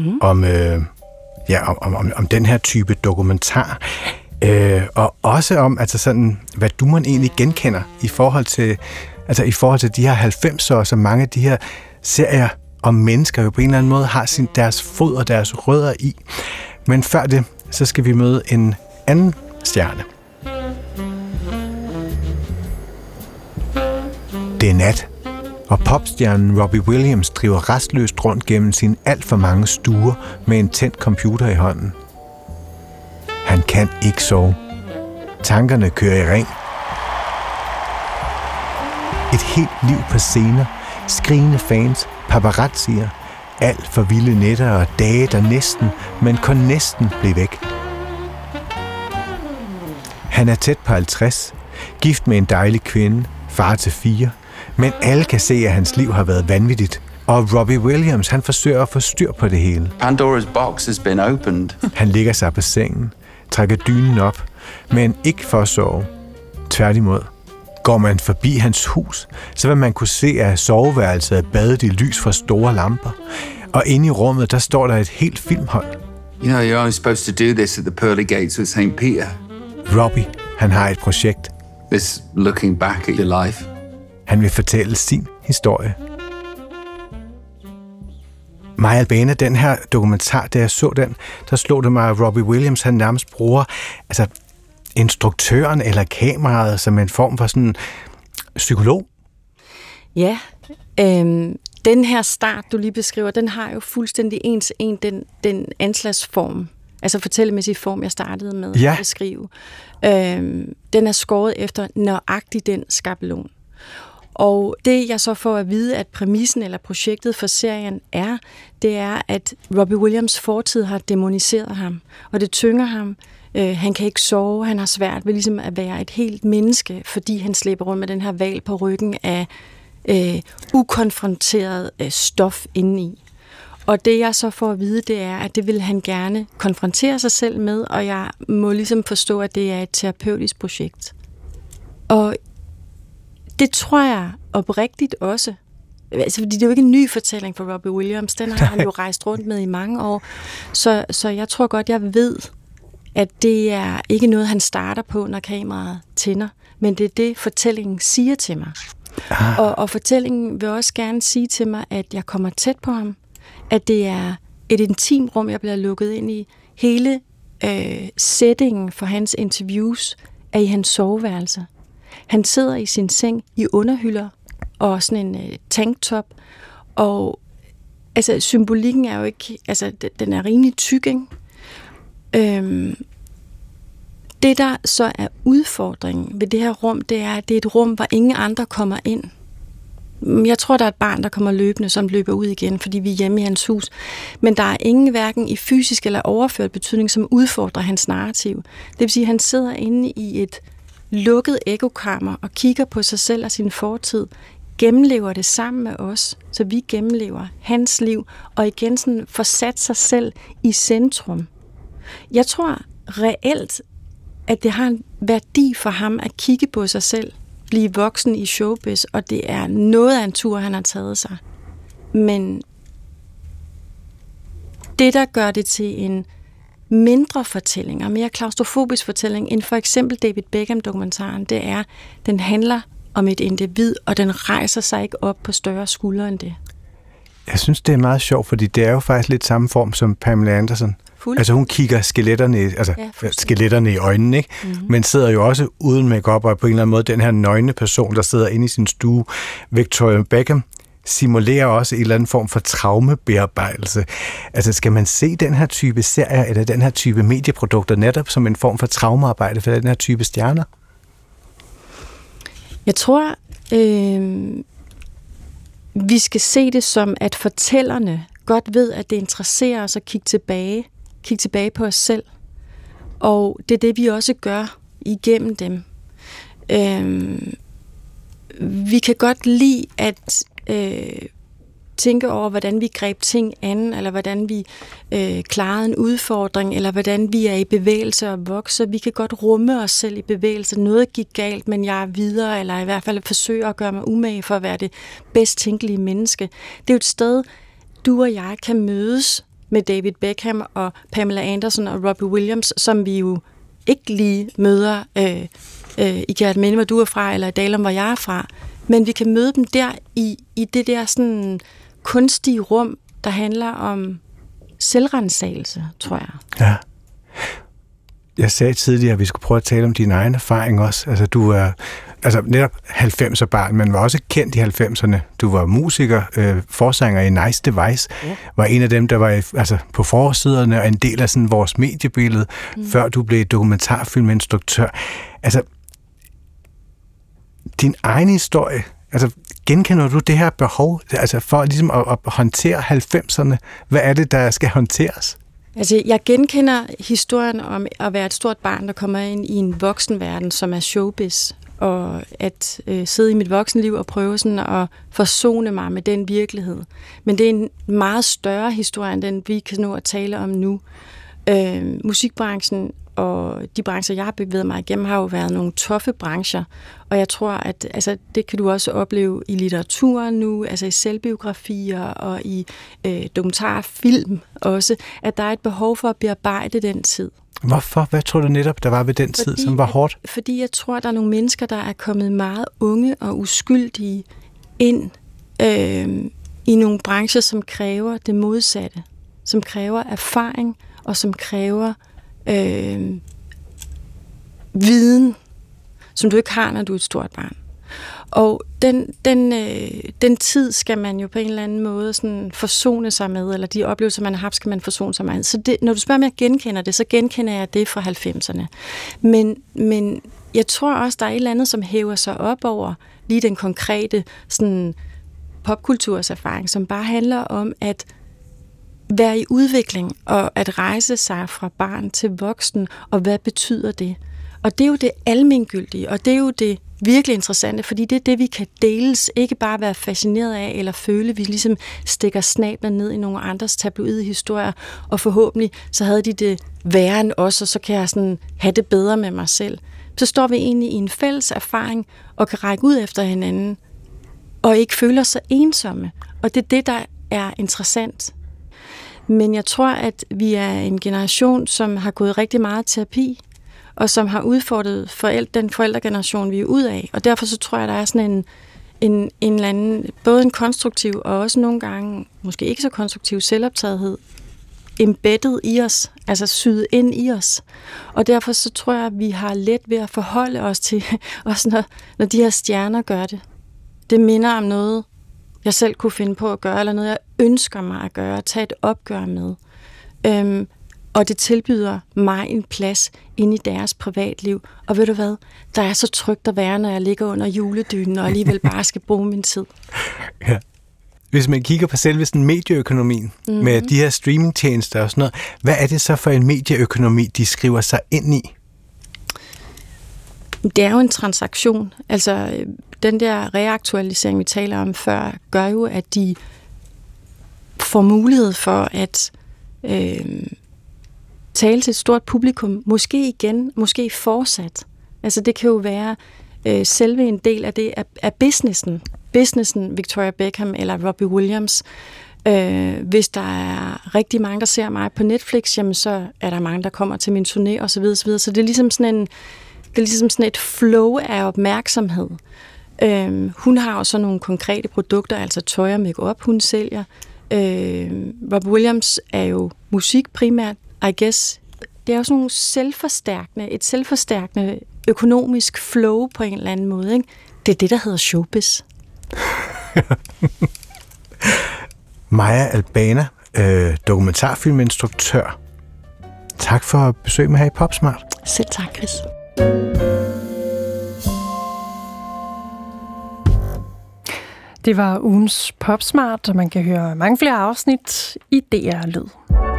om den her type dokumentar. Og også om, altså sådan, hvad du man egentlig genkender i forhold til de her 90'ere, så mange af de her serier om mennesker jo på en eller anden måde har deres fod og deres rødder i. Men før det, så skal vi møde en anden stjerne. Det er nat, og popstjernen Robbie Williams driver restløst rundt gennem sine alt for mange stuer med en tændt computer i hånden. Han kan ikke sove. Tankerne kører i ring. Et helt liv på scener, skrigende fans, paparazzier, alt for vilde nætter og dage, der næsten, men kun næsten blev væk. Han er tæt på 50, gift med en dejlig kvinde, far til 4, men alle kan se, at hans liv har været vanvittigt. Og Robbie Williams, han forsøger at få styr på det hele. Pandora's box has been opened. Han ligger sig på sengen, trækker dynen op, men ikke for at sove. Tværtimod. Går man forbi hans hus, så vil man kunne se, at soveværelset er badet i lys fra store lamper. Og inde i rummet, der står der et helt filmhold. You know, you're only supposed to do this at the pearly gates with St. Peter. Robbie, han har et projekt. This looking back at your life. Han vil fortælle sin historie. Maja Albana, den her dokumentar, da jeg så den, der slog det mig, at Robbie Williams, han nærmest bruger instruktøren eller kameraet som en form for sådan psykolog. Ja, den her start, du lige beskriver, den har jo fuldstændig den anslagsform, altså fortællemæssig form, jeg startede med at beskrive. Den er skåret efter nøjagtigt den skabelon. Og det, jeg så får at vide, at præmissen eller projektet for serien er, det er, at Robbie Williams' fortid har dæmoniseret ham, og det tynger ham. Han kan ikke sove, han har svært ved ligesom at være et helt menneske, fordi han slæber rundt med den her val på ryggen af ukonfronteret stof indeni. Og det, jeg så får at vide, det er, at det vil han gerne konfrontere sig selv med, og jeg må ligesom forstå, at det er et terapeutisk projekt. Og det tror jeg oprigtigt også. Altså, fordi det er jo ikke en ny fortælling for Robbie Williams. Den har han jo rejst rundt med i mange år. Så jeg tror godt, jeg ved, at det er ikke noget, han starter på, når kameraet tænder. Men det er det, fortællingen siger til mig. Og fortællingen vil også gerne sige til mig, at jeg kommer tæt på ham. At det er et intimt rum, jeg bliver lukket ind i. Hele settingen for hans interviews er i hans soveværelse. Han sidder i sin seng i underhylder og sådan en tanktop, og altså symbolikken er jo ikke, altså den er rimelig tyk, ikke? Det der så er udfordringen ved det her rum, det er, at det er et rum, hvor ingen andre kommer ind. Jeg tror, der er et barn, der kommer løbende, som løber ud igen, fordi vi er hjemme i hans hus. Men der er ingen hverken i fysisk eller overført betydning, som udfordrer hans narrativ. Det vil sige, at han sidder inde i et lukket ekokammer og kigger på sig selv og sin fortid, gennemlever det sammen med os, så vi gennemlever hans liv, og igen sådan får sat sig selv i centrum. Jeg tror reelt, at det har en værdi for ham at kigge på sig selv, blive voksen i showbiz, og det er noget af en tur, han har taget sig. Men det, der gør det til en mindre fortælling, og mere klaustrofobisk fortælling, end for eksempel David Beckham-dokumentaren, det er, den handler om et individ, og den rejser sig ikke op på større skuldre end det. Jeg synes, det er meget sjovt, fordi det er jo faktisk lidt samme form som Pamela Anderson. Altså hun kigger skeletterne i øjnene, ikke? Mm-hmm. Men sidder jo også uden makeup og på en eller anden måde den her nøgne person, der sidder inde i sin stue. Victoria Beckham simulerer også en eller anden form for traumebearbejdelse. Altså skal man se den her type serier eller den her type medieprodukter netop som en form for traumearbejde for den her type stjerner? Jeg tror, vi skal se det som, at fortællerne godt ved, at det interesserer os at kigge tilbage på os selv. Og det er det, vi også gør igennem dem. Vi kan godt lide at tænke over, hvordan vi greb ting an, eller hvordan vi klarede en udfordring, eller hvordan vi er i bevægelse og vokser. Vi kan godt rumme os selv i bevægelse. Noget gik galt, men jeg er videre, eller i hvert fald forsøger at gøre mig umage for at være det bedst tænkelige menneske. Det er jo et sted, du og jeg kan mødes med David Beckham og Pamela Anderson og Robbie Williams, som vi jo ikke lige møder i Kerteminde, hvor du er fra, eller i Dalum, hvor jeg er fra. Men vi kan møde dem der i det der sådan kunstige rum, der handler om selvrensagelse, tror jeg. Ja. Jeg sagde tidligere, at vi skulle prøve at tale om din egen erfaring også. Altså, du er netop 90'er barn, men var også kendt i 90'erne. Du var musiker, forsanger i Nice Device, var en af dem, der var på forsiderne og en del af sådan vores mediebillede, før du blev dokumentarfilminstruktør. Altså, din egen historie, genkender du det her behov for ligesom at håndtere 90'erne? Hvad er det, der skal håndteres? Altså, jeg genkender historien om at være et stort barn, der kommer ind i en voksenverden, som er showbiz, og at sidde i mit voksenliv og prøve sådan at forsone mig med den virkelighed. Men det er en meget større historie, end den vi kan nå at tale om nu. Musikbranchen og de brancher, jeg har bevæget mig igennem, har jo været nogle toffe brancher, og jeg tror, at det kan du også opleve i litteraturen nu, i selvbiografier og i dokumentarfilm også, at der er et behov for at bearbejde den tid. Hvorfor? Hvad tror du netop, der var ved den tid, som var hårdt? Fordi jeg tror, at der er nogle mennesker, der er kommet meget unge og uskyldige ind i nogle brancher, som kræver det modsatte, som kræver erfaring og som kræver viden, som du ikke har, når du er et stort barn. Og den tid skal man jo på en eller anden måde sådan forsone sig med, eller de oplevelser, man har haft, skal man forsone sig med. Så det, når du spørger, om jeg genkender det, så genkender jeg det fra 90'erne. Men jeg tror også, der er et eller andet, som hæver sig op over lige den konkrete sådan, popkulturserfaring, som bare handler om at være i udvikling og at rejse sig fra barn til voksen, og hvad betyder det? Og det er jo det almengyldige, og det er jo det virkelig interessante, fordi det er det, vi kan deles, ikke bare være fascineret af eller føle, vi ligesom stikker snabler ned i nogle andres tabloide historier, og forhåbentlig så havde de det værre end os, og så kan jeg sådan have det bedre med mig selv. Så står vi egentlig i en fælles erfaring og kan række ud efter hinanden, og ikke føler sig ensomme. Og det er det, der er interessant. Men jeg tror, at vi er en generation, som har gået rigtig meget terapi, og som har udfordret den forældregeneration, vi er ud af. Og derfor så tror jeg, der er sådan en eller anden, både en konstruktiv og også nogle gange, måske ikke så konstruktiv selvoptagethed, embedded i os, altså syet ind i os. Og derfor så tror jeg, at vi har let ved at forholde os til, også når de her stjerner gør det. Det minder om noget, jeg selv kunne finde på at gøre, eller noget, jeg ønsker mig at gøre, tage et opgør med. Og det tilbyder mig en plads inde i deres privatliv. Og ved du hvad? Der er så trygt at være, når jeg ligger under juledynen, og alligevel bare skal bruge min tid. Ja. Hvis man kigger på selve sådan medieøkonomien, med de her streamingtjenester og sådan noget, hvad er det så for en medieøkonomi, de skriver sig ind i? Det er jo en transaktion. Altså, den der reaktualisering, vi taler om før, gør jo, at de får mulighed for at tale til et stort publikum. Måske igen, måske fortsat. Altså, det kan jo være selve en del af det af businessen. Businessen Victoria Beckham eller Robbie Williams. Hvis der er rigtig mange, der ser mig på Netflix, jamen, så er der mange, der kommer til min turné osv. Så det er ligesom sådan et flow af opmærksomhed. Hun har jo så nogle konkrete produkter, altså tøj og make-up, hun sælger. Robbie Williams er jo musik primært, I guess. Det er jo sådan nogle et selvforstærkende økonomisk flow på en eller anden måde, ikke? Det er det, der hedder showbiz. Maja Albana, dokumentarfilminstruktør. Tak for besøg med her i Popsmart. Selv tak, Chris. Det var ugens Popsmart, og man kan høre mange flere afsnit i DR Lyd.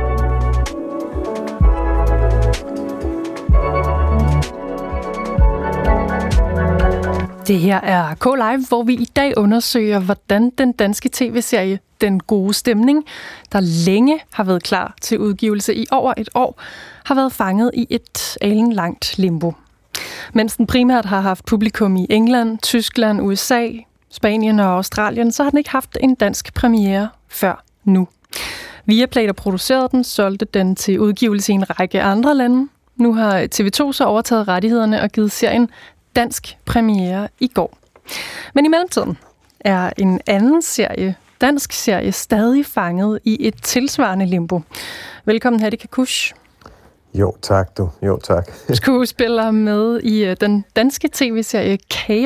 Det her er K-Live, hvor vi i dag undersøger, hvordan den danske tv-serie Den Gode Stemning, der længe har været klar til udgivelse i over et år, har været fanget i et alenlangt limbo. Mens den primært har haft publikum i England, Tyskland, USA, Spanien og Australien, så har den ikke haft en dansk premiere før nu. Viaplay, der producerede den, solgte den til udgivelse i en række andre lande. Nu har TV2 så overtaget rettighederne og givet serien dansk premiere i går. Men i mellemtiden er en anden dansk serie, stadig fanget i et tilsvarende limbo. Velkommen, Hadi Kakush. Jo, tak du. Jo, tak. Skuespiller med i den danske tv-serie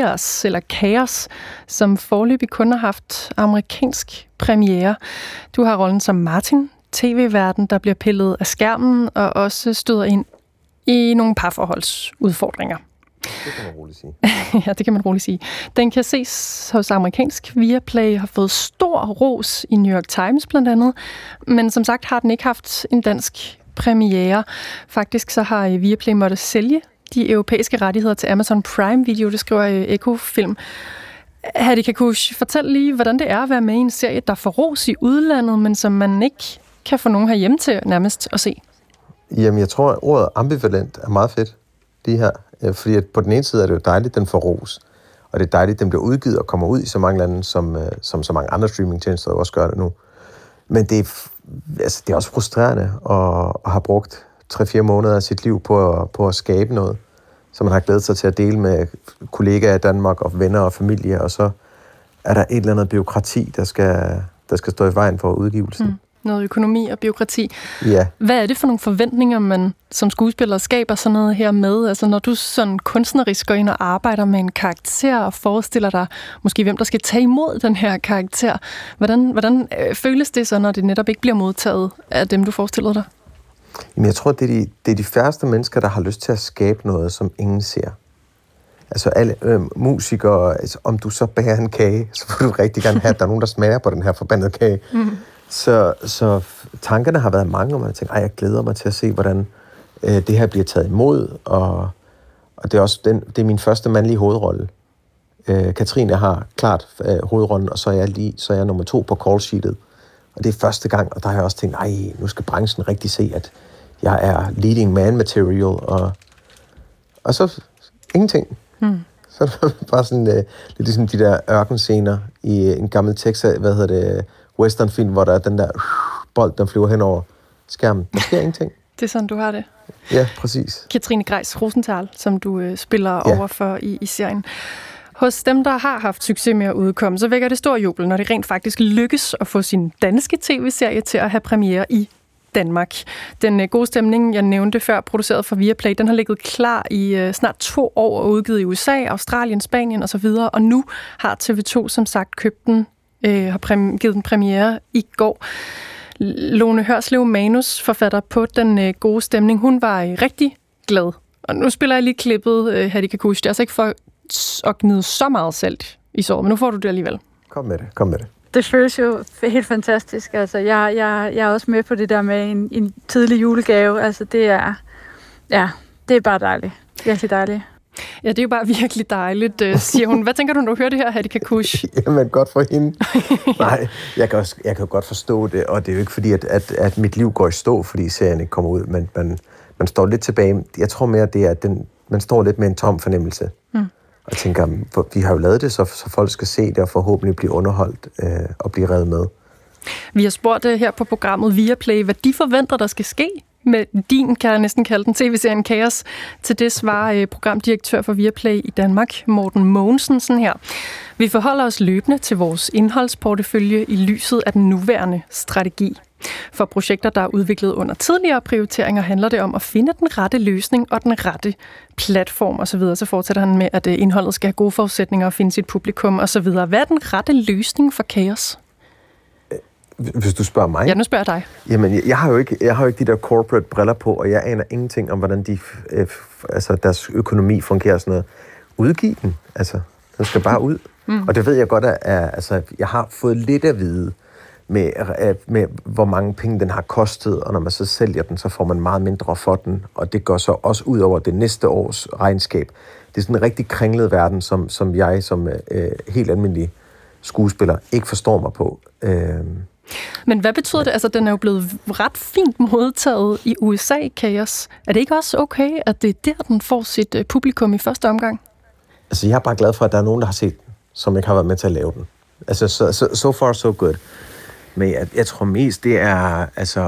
Kaos, som foreløbig kun har haft amerikansk premiere. Du har rollen som Martin, tv-verden, der bliver pillet af skærmen og også støder ind i nogle parforholdsudfordringer. Det kan man roligt sige. Ja, det kan man roligt sige. Den kan ses hos amerikansk Viaplay, har fået stor ros i New York Times blandt andet, men som sagt har den ikke haft en dansk premiere. Faktisk så har Viaplay måttet sælge de europæiske rettigheder til Amazon Prime Video, det skriver Eko-film. Hadi Kakush, fortæl lige, hvordan det er at være med i en serie, der får ros i udlandet, men som man ikke kan få nogen herhjemme til nærmest at se. Jamen, jeg tror, at ordet ambivalent er meget fedt, lige her. Fordi at på den ene side er det jo dejligt, den får ros. Og det er dejligt, den bliver udgivet og kommer ud i så mange lande, som så mange andre streamingtjenester også gør det nu. Men det er også frustrerende at have brugt 3-4 måneder af sit liv på at skabe noget, som man har glædet sig til at dele med kollegaer i Danmark og venner og familie, og så er der et eller andet bureaukrati, der skal stå i vejen for udgivelsen. Noget økonomi og bureaukrati. Ja. Hvad er det for nogle forventninger, man som skuespiller skaber sådan noget her med? Altså når du sådan kunstnerisk går ind og arbejder med en karakter og forestiller dig måske, hvem der skal tage imod den her karakter. Hvordan føles det så, når det netop ikke bliver modtaget af dem, du forestiller dig? Jamen, jeg tror, det er de færreste mennesker, der har lyst til at skabe noget, som ingen ser. Altså alle musikere, altså, om du så bager en kage, så vil du rigtig gerne have, at der er nogen, der smager på den her forbandede kage. Så tankerne har været mange, og man har tænkt, jeg glæder mig til at se, hvordan det her bliver taget imod, og det er også det er min første mandlige hovedrolle. Katrine har klart hovedrollen, og så er jeg nummer 2 på call-sheetet. Og det er første gang, og der har jeg også tænkt, nu skal branchen rigtig se, at jeg er leading man material, og så ingenting. Så er det bare sådan lidt ligesom de der ørkenscener i en gammel Texas, westernfilm, hvor der er den der bold, der flyver hen over skærmen. Der sker ingenting. Det er sådan, du har det. Ja, præcis. Katrine Greis Rosenthal, som du spiller overfor i serien. Hos dem, der har haft succes med at udkomme, så vækker det stor jubel, når det rent faktisk lykkes at få sin danske tv-serie til at have premiere i Danmark. Den Gode Stemning, jeg nævnte før, produceret for Viaplay, den har ligget klar i snart 2 år og udgivet i USA, Australien, Spanien osv., og nu har TV2 som sagt købt den, har givet den premiere i går. Lone Hørslev, manusforfatter på Den Gode Stemning, hun var rigtig glad. Og nu spiller jeg lige klippet, Hadi Kakush. Det er altså ikke for at gnide så meget salt i såret, men nu får du det alligevel. Kom med det. Det føles jo helt fantastisk. Altså, jeg er også med på det der med en tidlig julegave. Altså, det er bare dejligt. Virkelig dejligt. Ja, det er jo bare virkelig dejligt, siger hun. Hvad tænker du, når du hører det her, Hadi Kakush? Jamen, godt for hende. Nej, jeg kan godt forstå det, og det er jo ikke fordi, at mit liv går i stå, fordi serien ikke kommer ud, men man står lidt tilbage. Jeg tror mere, det er, at man står lidt med en tom fornemmelse. Og tænker, vi har jo lavet det, så folk skal se det, og forhåbentlig blive underholdt og blive revet med. Vi har spurgt her på programmet Viaplay, hvad de forventer, der skal ske med din, kan jeg næsten kalde den, tv-serien Kaos. Til det svarer programdirektør for Viaplay i Danmark, Morten Mogensen, sådan her. Vi forholder os løbende til vores indholdsportefølje i lyset af den nuværende strategi. For projekter, der er udviklet under tidligere prioriteringer, handler det om at finde den rette løsning og den rette platform osv. Så fortsætter han med, at indholdet skal have gode forudsætninger og finde sit publikum osv. Hvad er den rette løsning for Kaos? Hvis du spørger mig? Ja, nu spørger jeg dig. Jamen, jeg har jo ikke de der corporate briller på, og jeg aner ingenting om, hvordan deres økonomi fungerer og sådan noget. Udgiv den. Altså, den skal bare ud. Og det ved jeg godt, at jeg har fået lidt at vide med, hvor mange penge den har kostet, og når man så sælger den, så får man meget mindre for den, og det går så også ud over det næste års regnskab. Det er sådan en rigtig kringlet verden, som jeg som helt almindelig skuespiller ikke forstår mig på. Men hvad betyder det? Altså, den er jo blevet ret fint modtaget i USA, Kaos. Er det ikke også okay, at det er der, den får sit publikum i første omgang? Altså, jeg er bare glad for, at der er nogen, der har set den, som ikke har været med til at lave den. Altså, so far, so good. Men jeg tror mest, det er,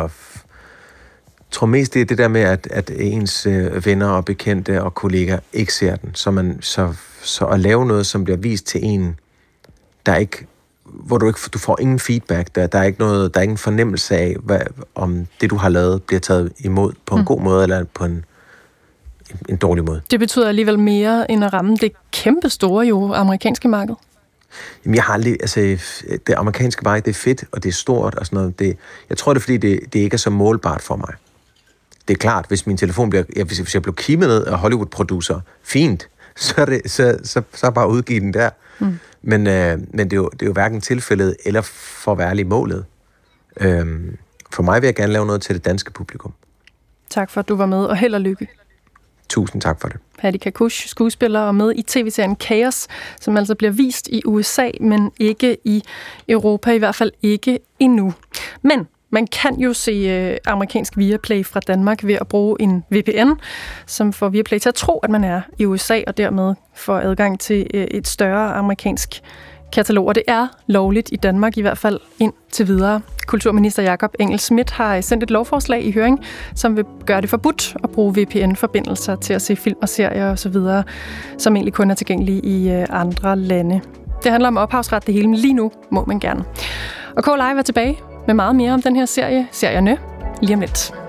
det der med, at ens venner og bekendte og kollegaer ikke ser den. Så at lave noget, som bliver vist til en, der ikke, hvor du får ingen feedback, der er ikke noget, der er ingen fornemmelse af, om det, du har lavet, bliver taget imod på en god måde, eller på en dårlig måde. Det betyder alligevel mere, end at ramme det kæmpe store amerikanske marked. Jamen, jeg har aldrig, det amerikanske marked, det er fedt, og det er stort, og sådan noget. Jeg tror, det er, fordi det ikke er så målbart for mig. Det er klart, hvis min telefon bliver, hvis jeg bliver kimet ned af Hollywood-producer, fint, så er bare udgive den der. Men det er jo hverken tilfældet, eller for værligt målet. For mig vil jeg gerne lave noget til det danske publikum. Tak for, at du var med, og held og lykke. Tusind tak for det. Hattie Kakush, skuespiller og med i tv-serien Kaos, som altså bliver vist i USA, men ikke i Europa, i hvert fald ikke endnu. Men man kan jo se amerikansk Viaplay fra Danmark ved at bruge en VPN, som får Viaplay til at tro, at man er i USA, og dermed får adgang til et større amerikansk katalog. Og det er lovligt i Danmark, i hvert fald indtil videre. Kulturminister Jakob Engel-Schmidt har sendt et lovforslag i høring, som vil gøre det forbudt at bruge VPN-forbindelser til at se film og serier osv., som egentlig kun er tilgængelige i andre lande. Det handler om ophavsret det hele, men lige nu må man gerne. Og K-Live er tilbage med meget mere om den her serie, serierne, lige om lidt.